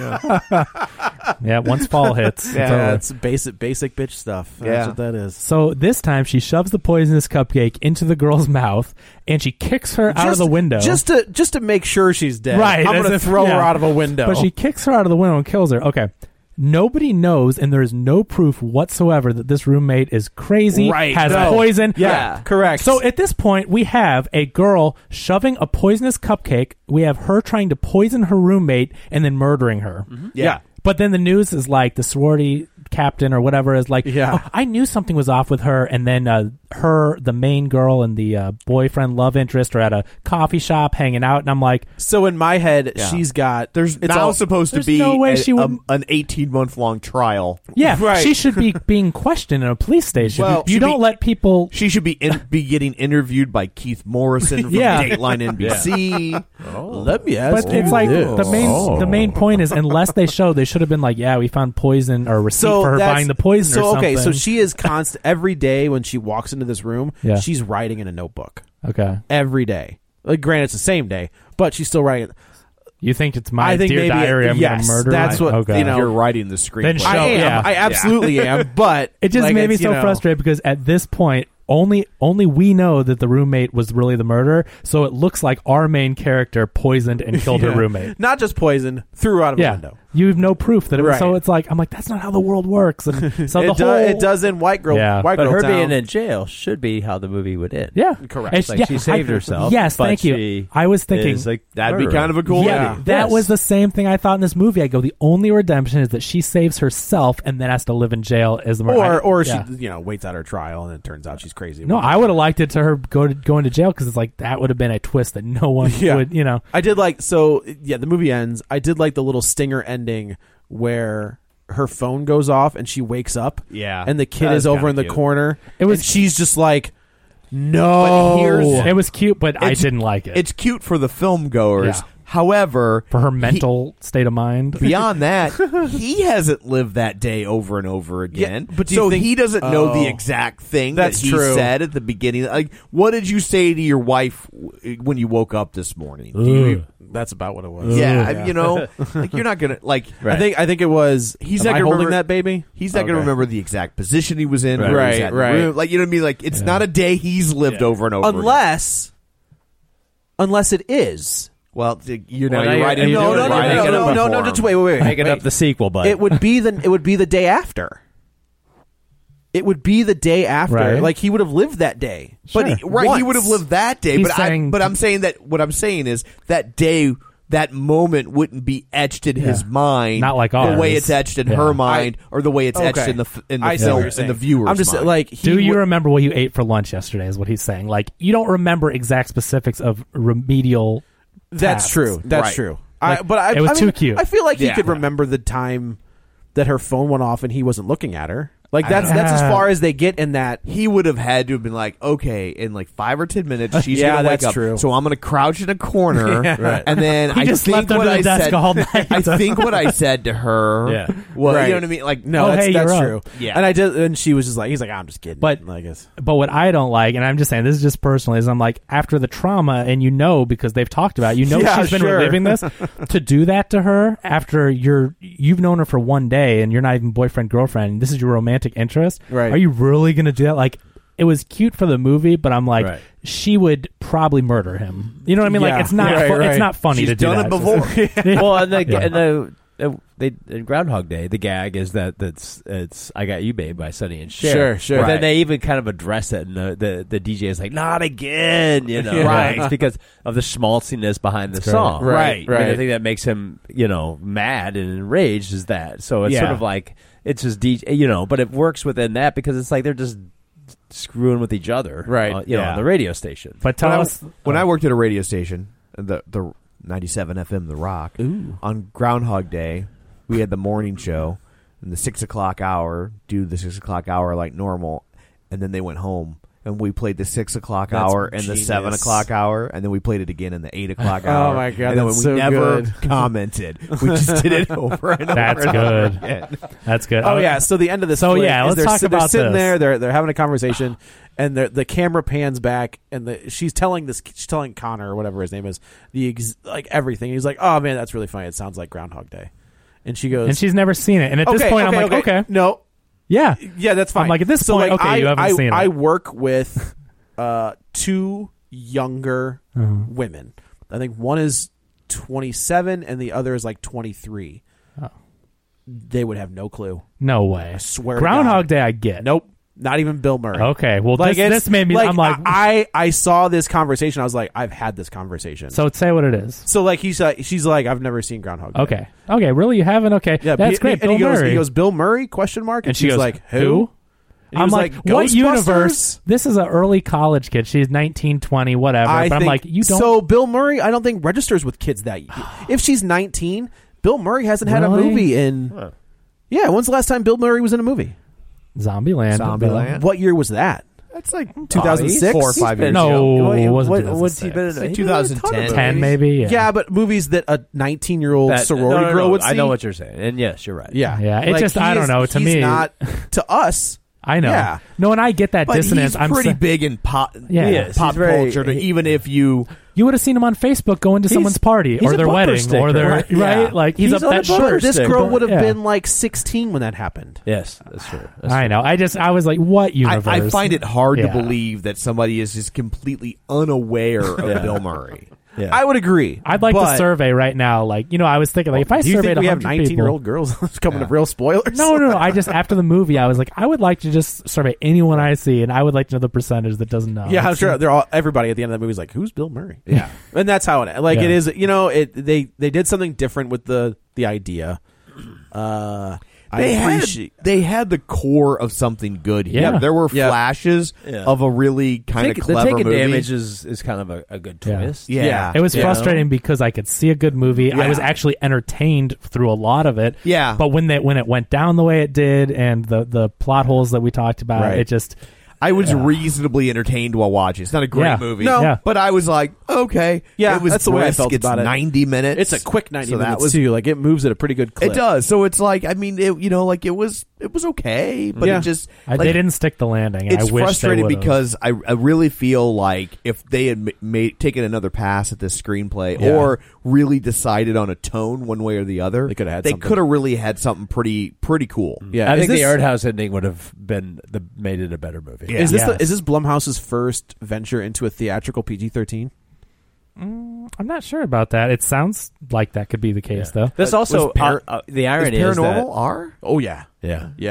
Yeah, once fall hits. It's basic bitch stuff. That's what that is. So this time she shoves the poisonous cupcake into the girl's mouth and she kicks her out of the window. Just to make sure she's dead. Right. I'm going to throw her out of a window. But she kicks her out of the window and kills her. Okay. Nobody knows, and there is no proof whatsoever that this roommate is crazy, has poison. Yeah, correct. So at this point, we have a girl shoving a poisonous cupcake. We have her trying to poison her roommate and then murdering her. Yeah. But then the news is like the sorority captain or whatever is like, I knew something was off with her. And then the main girl and the boyfriend love interest are at a coffee shop hanging out. And I'm like, so in my head, she's got. It's now supposed to be no way an 18-month-long trial. Yeah, right. She should be being questioned in a police station. Well, you don't let people. She should be getting interviewed by Keith Morrison from Dateline NBC. Let me ask But it's like the main point is unless they should have been like, we found poison or receipt for her buying the poison or something. Okay, so she is constant every day when she walks into this room, she's writing in a notebook. Okay. Every day. Like, granted, it's the same day, but she's still writing. You think it's my dear diary? I'm going to murder. That's what you're writing the screenplay. I absolutely am. But it just made me so frustrated because at this point, only we know that the roommate was really the murderer. So it looks like our main character poisoned and killed her roommate. Not just poisoned, threw her out of a window. You have no proof that it was. So it's like I'm like, that's not how the world works. And so it does in white girl. White but girl her town. being in jail should be how the movie would end. Yeah, correct. And she saved herself. Yes, thank you. I was thinking that'd be kind of a cool ending. That was the same thing I thought in this movie. I go, the only redemption is that she saves herself and then has to live in jail as the murderer. Or she waits out her trial and it turns out she's crazy. No, I would have liked it to her going to jail because it's like that would have been a twist that no one would. I did like the movie ends. I did like the little stinger ending where her phone goes off and she wakes up. Yeah. And the kid is over in the corner. And she's just like, no. But it was cute, but I didn't like it. It's cute for the film goers. Yeah. However, for her mental state of mind. Beyond that, he hasn't lived that day over and over again. Yeah, but he doesn't know the exact thing that he said at the beginning. Like, what did you say to your wife when you woke up this morning? That's about what it was. Yeah. Like you're not gonna like. Right. I think it was. He's not holding that baby. He's not gonna remember the exact position he was in. Right. Like, you know what I mean? Like, it's not a day he's lived over and over. Unless it is. Well, you're writing. No. Just wait. Making up the sequel, but it would be the day after. it would be the day after. Right. Like, he would have lived that day. Sure. But he Once. would have lived that day. He's But saying- I'm saying that what I'm saying is that day, that moment wouldn't be etched in his mind, Not like the ours. way it's etched in Yeah. her mind, or the way it's etched Okay. in the I see what film you're saying. in the viewer's I'm just mind. like, Do you remember what you ate for lunch yesterday? Is what he's saying. Like, you don't remember exact specifics of remedial. That's tasks. true. That's Right. true. Like, But it was I mean, too cute. I feel like he Yeah. could remember the time that her phone went off and he wasn't looking at her. Like, that's as far as they get in that. he would have had to have been like, okay, in like 5 or 10 minutes, she's Yeah, gonna wake that's up. true. So I'm gonna crouch in a corner, Right. and then He I just think slept what under the I desk said. all night. I think what I said to her, Yeah. was, Right. you know what I mean? Like, No, Oh, that's, hey, that's you're true. up. Yeah. And and she was just like, he's like, I'm just kidding. But- I guess. But what I don't like, and I'm just saying, this is just personally, is I'm like, after the trauma, and because they've talked about it, Yeah, she's been sure. reliving this, to do that to her after you've known her for one day and you're not even boyfriend, girlfriend, this is your romantic interest. Right. Are you really going to do that? Like, it was cute for the movie, but I'm like, Right. she would probably murder him. You know what I mean? Yeah. Like, it's not, Right, right. it's not funny she's to do done that. it before. Well, and Yeah. in Groundhog Day, the gag is it's "I Got You, Babe" by Sonny and Cher. Sure. But Right. then they even kind of address it, and the DJ is like, "Not again," you know, Right. It's because of the schmaltziness behind the great. song, Right, I mean, I right. think that makes him, mad and enraged is that. So it's Yeah. sort of like it's just DJ, but it works within that because it's like they're just screwing with each other, Right. on the radio station. But tell us. When I worked at a radio station, the 97 FM, The Rock, on Groundhog Day, we had the morning show and the 6 o'clock hour, do the 6 o'clock hour like normal, and then they went home. And we played the 6 o'clock That's hour and the genius. 7 o'clock hour, and then we played it again in the 8 o'clock hour. Oh my God, And then that's we so never good. commented. We just did it over and over. That's and over good. again. That's good. Oh yeah. So the end of this. So, flick yeah, is let's talk they're about sitting this. there. They're having a conversation, and the camera pans back, and she's telling Connor or whatever his name is like everything. He's like, "Oh man, that's really funny. It sounds like Groundhog Day," and she goes, And she's never seen it. And at this point, I'm like, okay. no, Yeah. yeah, that's fine. I'm like, at this point, okay, you haven't seen it. I work with two younger women. I think one is 27 and the other is like 23. Oh. They would have no clue. No way. I swear to Groundhog God. Day, I get. Nope. Not even Bill Murray. Okay. Well, Like this made me. I'm like, I saw this conversation. I was like, I've had this conversation. so say what it is. So like she's like, I've never seen Groundhog Day. Okay. Okay. Really, you haven't? Okay. Yeah, That's great. And Bill Murray. he goes, Bill Murray? Question mark. and she she's goes, like, who? And he I'm was like, like, what Ghostbusters? universe? This is an early college kid. She's 19, 20, whatever. I but I'm think- like, you don't. So Bill Murray, I don't think registers with kids that. If she's 19, Bill Murray hasn't had a Really? movie in. Yeah, when's the last time Bill Murray was in a movie? Zombieland. Zombieland. What year was that? That's like 2006? 4 or 5 years No, ago. it wasn't What's he 2006. been in? It's like He been in a ton of 2010. movies. 10 maybe. Yeah, but movies that a 19-year-old sorority no, girl would see. I know what you're saying, and yes, you're right. Yeah, Yeah, it just- he I don't is- know, to he's me- not to us. I know. Yeah. No, and I get that But dissonance. he's I'm pretty sa- big in pop, Yeah. He is. pop He's very- culture. Even if you, You would have seen him on Facebook going to someone's party he's or a their bumper wedding sticker. or their Right, yeah. right. Like he's He's up on that a bumper short. This sticker. girl would have Yeah. been like 16 when that happened. Yes, that's true. I know. I was like, what universe? I find it hard Yeah. to believe that somebody is just completely unaware of Bill Murray. Yeah. I would agree. I'd like but to survey right now. Like, I was thinking, like, if I do you surveyed think we have 100 people, 19-year-old girls coming to real spoilers? No. I just after the movie, I was like, I would like to just survey anyone I see, and I would like to know the percentage that doesn't know. Yeah, I'm sure they're all. Everybody at the end of the movie is like, "Who's Bill Murray?" Yeah, and that's how it. Like Yeah. it is. They did something different with the idea. They had the core of something good here. Yeah. There were Yeah. flashes Yeah. of a really kind of the clever taking movie. damage is kind of a good Yeah. twist. Yeah. It was Yeah. frustrating because I could see a good movie. I was actually entertained through a lot of it. Yeah. But when it went down the way it did, and the plot holes that we talked about, Right. it just I was reasonably entertained while watching. It's not a great Yeah. movie, No. Yeah. but I was like, okay, Yeah, it was that's the way I brisk. felt It's about it. 90 minutes. It's a quick 90 So that minutes was- too. Like it moves at a pretty good clip. It does. So it's like, I mean, it was okay, but Yeah. it just they like, didn't stick the landing. And It's I wish frustrating they would've. because I really feel like if they had taken another pass at this screenplay Yeah. or really decided on a tone one way or the other, They coulda had They something. could have really had something pretty cool. Yeah, I is think this, the art house ending would have made it a better movie. Yeah. Is this Yes. is this Blumhouse's first venture into a theatrical PG-13? I'm not sure about that. It sounds like that could be the case, though. There's also was the Is irony is Paranormal that R? Oh yeah, yeah. yeah.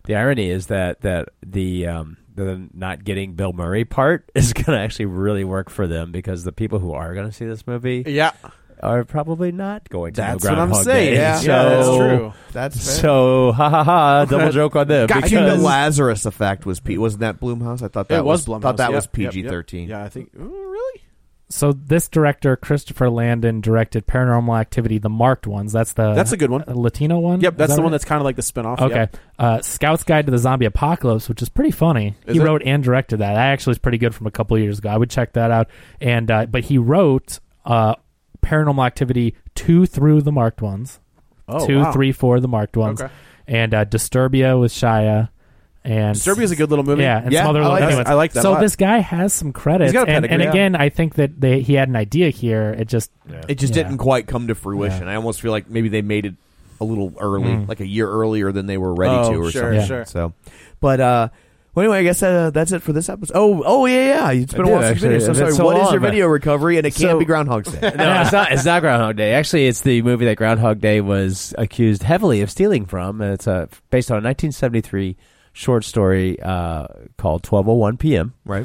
The irony is that the not getting Bill Murray part is going to actually really work for them, because the people who are going to see this movie are probably not going to. That's know what I'm Groundhog saying. Day. Yeah, So, that's true. That's fair. So double joke on them. I think the because- Lazarus Effect was wasn't that Blumhouse? I thought that It was Blumhouse. Thought that Yep, was yep, PG-13. Yeah, I think. Really? So this director, Christopher Landon, directed Paranormal Activity, the marked ones. That's a good one. Latino one? Yep, that's Is the that one right? that's kind of like the spinoff. Okay. Scout's Guide to the Zombie Apocalypse, which is pretty funny. Is He it? wrote and directed that. That actually is pretty good from a couple of years ago. I would check that out. And but he wrote Paranormal Activity 2 through the marked ones. Oh, 2, wow. 3, 4, the marked ones. Okay. And Disturbia with Shia. And Disturbia is a good little movie. Yeah, and Yeah, some other I little like new that. ones. I like that a So lot. this guy has some credits. He's got a and pedigree, yeah. again, I think that he had an idea here. It just didn't quite come to fruition. Yeah. I almost feel like maybe they made it a little early, like a year earlier than they were ready to, or sure, something. sure. So, but well, anyway, I guess that's it for this episode. Oh, yeah. It's been a while since you've been here. So It's sorry. been so What is long, your man. video recovery? And it can't be Groundhog's Day. No, it's not Groundhog Day. Actually, it's the movie that Groundhog Day was accused heavily of stealing from. And it's based on a 1973 short story called 12:01 p.m. Right.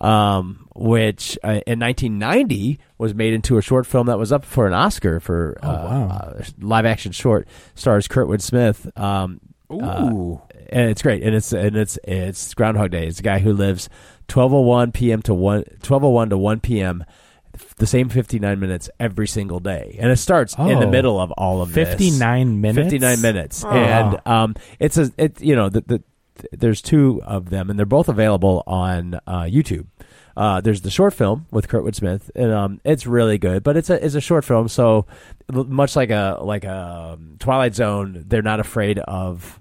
Which in 1990 was made into a short film that was up for an Oscar for live action short. Stars Kurtwood Smith. Ooh. And it's great, and it's Groundhog Day. It's a guy who lives 12:01 p.m. to 12:01 to 1 p.m. the same 59 minutes every single day, and it starts in the middle of all of this. 59 minutes. 59 minutes, Oh. and there's two of them, and they're both available on YouTube. There's the short film with Kurtwood Smith, and it's really good, but it's a short film, so much like a Twilight Zone, they're not afraid of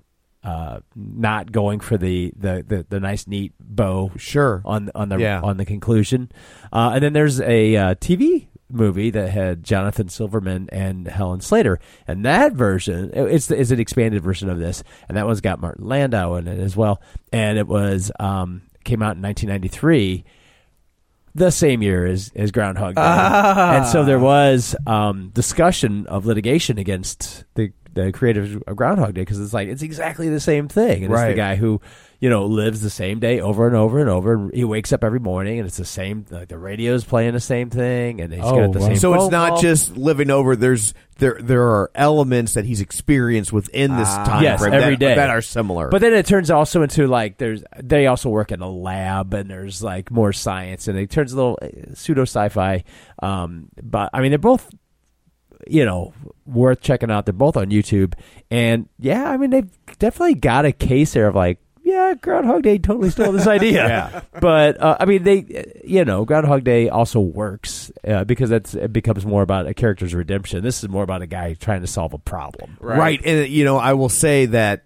not going for the nice neat bow on the conclusion. And then there's a TV movie that had Jonathan Silverman and Helen Slater, and that version is an expanded version of this, and that one's got Martin Landau in it as well, and it was came out in 1993, the same year as Groundhog Day. And so there was discussion of litigation against the creators of Groundhog Day, because it's exactly the same thing, and it's the guy who lives the same day over and over and over, and he wakes up every morning and it's the same, like the radio's playing the same thing, and he's got the same So it's phone not call. just living over. There are elements that he's experienced within this time frame every day that are similar. But then it turns also into they also work in a lab, and there's like more science, and it turns a little pseudo sci-fi. But I mean, they're both worth checking out. They're both on YouTube, and I mean, they've definitely got a case there of Groundhog Day totally stole this idea. But I mean, Groundhog Day also works because it becomes more about a character's redemption. This is more about a guy trying to solve a problem. Right. And I will say that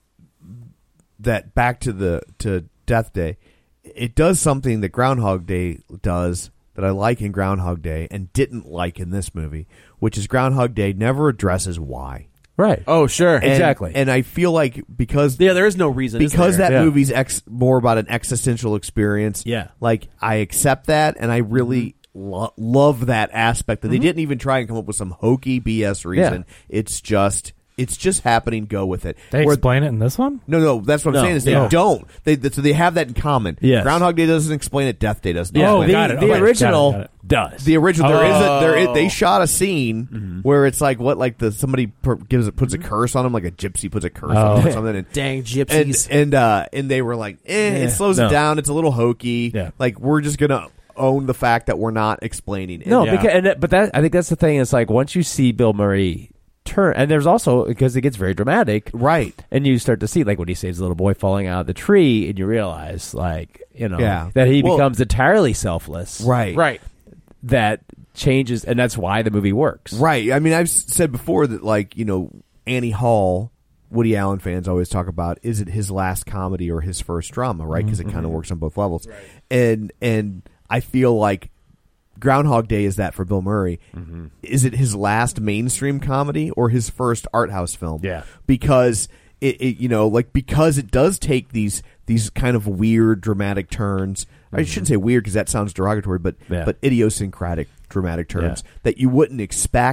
back to Death Day, it does something that Groundhog Day does that I like in Groundhog Day and didn't like in this movie, which is Groundhog Day never addresses why. Right. Oh, sure. Exactly. And I feel like because there is no reason, because is there? that movie's more about an existential experience. Yeah. Like I accept that, and I really love that aspect that they didn't even try and come up with some hokey BS reason. It's just happening. Go with it. They explain it in this one? No, that's what I'm saying is they don't. So they have that in common. Yes. Groundhog Day doesn't explain it. Death Day doesn't. Oh, explain got it. it. The Okay, original got it. does. The original they shot a scene where it's somebody puts a curse on him, like a gypsy puts a curse on him or something. And, Dang gypsies. and they were like, it slows it down. It's a little hokey. Yeah. Like we're just gonna own the fact that we're not explaining it. No, I think that's the thing. Is once you see Bill Murray turn, and there's also because it gets very dramatic, right? And you start to see when he saves the little boy falling out of the tree, and you realize that he becomes entirely selfless, right. That changes, and that's why the movie works, right. I mean, I've said before that Annie Hall, Woody Allen fans always talk about, is it his last comedy or his first drama, right? Because it kind of works on both levels, right. And I feel like Groundhog Day is that for Bill Murray. Is it his last mainstream comedy or his first art house film? Yeah. Because because it does take these kind of weird dramatic turns. I shouldn't say weird because that sounds derogatory, but idiosyncratic dramatic turns that you wouldn't expect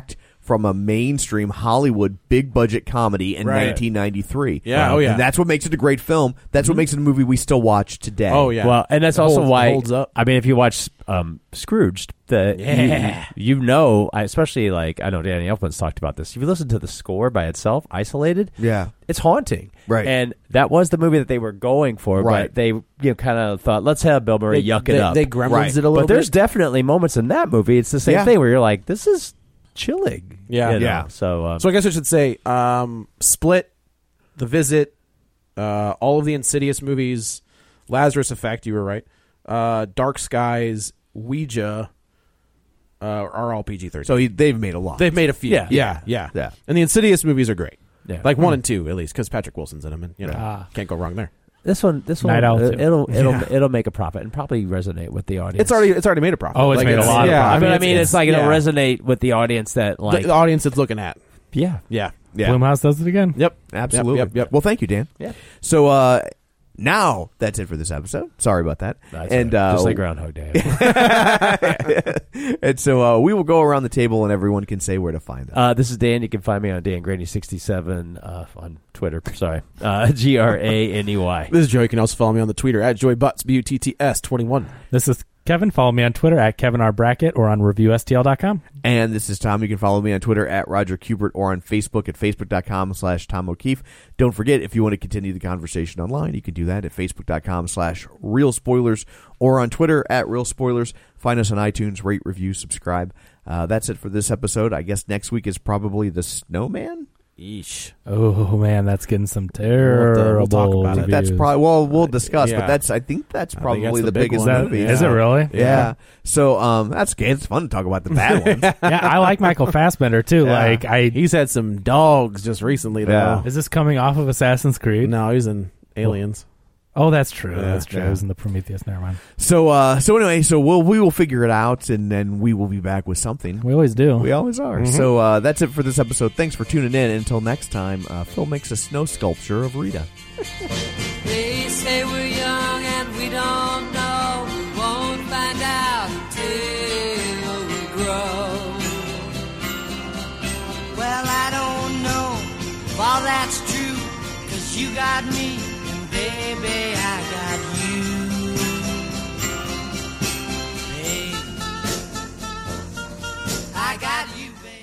from a mainstream Hollywood big budget comedy in 1993. Yeah, And that's what makes it a great film. That's what makes it a movie we still watch today. Oh yeah. Well, and that's also why holds up. I mean, if you watch Scrooged, you know, especially like I know Danny Elfman's talked about this. If you listen to the score by itself, isolated, it's haunting. Right. And that was the movie that they were going for, Right. but they kind of thought, let's have Bill Murray yuck it up. They gremlins Right. it a little But there's bit. definitely moments in that movie. It's the same thing where you're like, this is chilling. Yeah. you know? Yeah. So So I guess I should say Split, The Visit, all of the Insidious movies, Lazarus Effect, you were right, Dark Skies, Ouija are all PG-13. So they've made a lot. They've made a few. Yeah. Yeah. Yeah. And the Insidious movies are great. Yeah. Like 1 and 2 at least, because Patrick Wilson's in them, and can't go wrong there. this one, Night Owl too. it'll make a profit and probably resonate with the audience. It's already made a profit. Oh, it's made a lot of profit. But I mean, it's like it'll yeah. resonate with the audience that like the audience it's looking at. yeah. Yeah. Yeah. Blumhouse does it again. Yep. Absolutely. Yep. Well, thank you, Dan. Yeah. So now that's it for this episode. Sorry about that. That's and right. Just like Groundhog Day. and so we will go around the table and everyone can say where to find us. This is Dan. You can find me on Dan Graney67 on Twitter. Sorry, GRANEY. This is Joey. You can also follow me on the Twitter at JoyButts, BUTTS21. This is Kevin. Follow me on Twitter at Kevin R. Brackett or on ReviewSTL.com. And this is Tom. You can follow me on Twitter at Roger Kubert or on Facebook at Facebook.com/Tom O'Keefe. Don't forget, if you want to continue the conversation online, you can do that at Facebook.com/Real Spoilers or on Twitter at Real Spoilers. Find us on iTunes, rate, review, subscribe. That's it for this episode. I guess next week is probably The Snowman. Yeesh. Oh man, that's getting some terrible. We'll talk about it. reviews. That's probably we'll discuss, Yeah. but I think that's probably that's the the big biggest one. movie. Is it really? Yeah. So that's good. It's fun to talk about the bad ones. Yeah, I like Michael Fassbender too. Yeah. Like He's had some dogs just recently, though. Yeah. is this coming off of Assassin's Creed? No, he's in Aliens. Oh, that's true. Yeah, That's true. yeah. I was in the Prometheus. Never mind. So anyway, we will figure it out, and then we will be back with something. We always do. We always are. So that's it for this episode. Thanks for tuning in. Until next time, Phil makes a snow sculpture of Rita. They say we're young and we don't know. We won't find out until we grow. Well, I don't know if all that's true, 'cause you got me and baby, I got you. Babe, I got you, babe.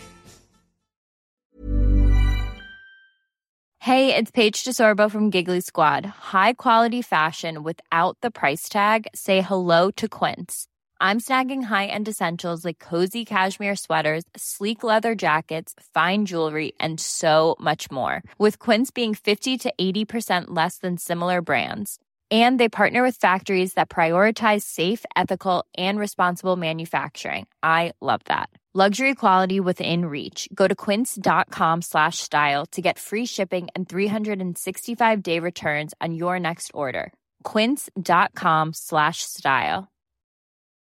Hey, it's Paige DeSorbo from Giggly Squad. High quality fashion without the price tag. Say hello to Quince. I'm snagging high-end essentials like cozy cashmere sweaters, sleek leather jackets, fine jewelry, and so much more. With Quince being 50 to 80% less than similar brands. And they partner with factories that prioritize safe, ethical, and responsible manufacturing. I love that. Luxury quality within reach. Go to quince.com/style to get free shipping and 365-day returns on your next order. Quince.com/style.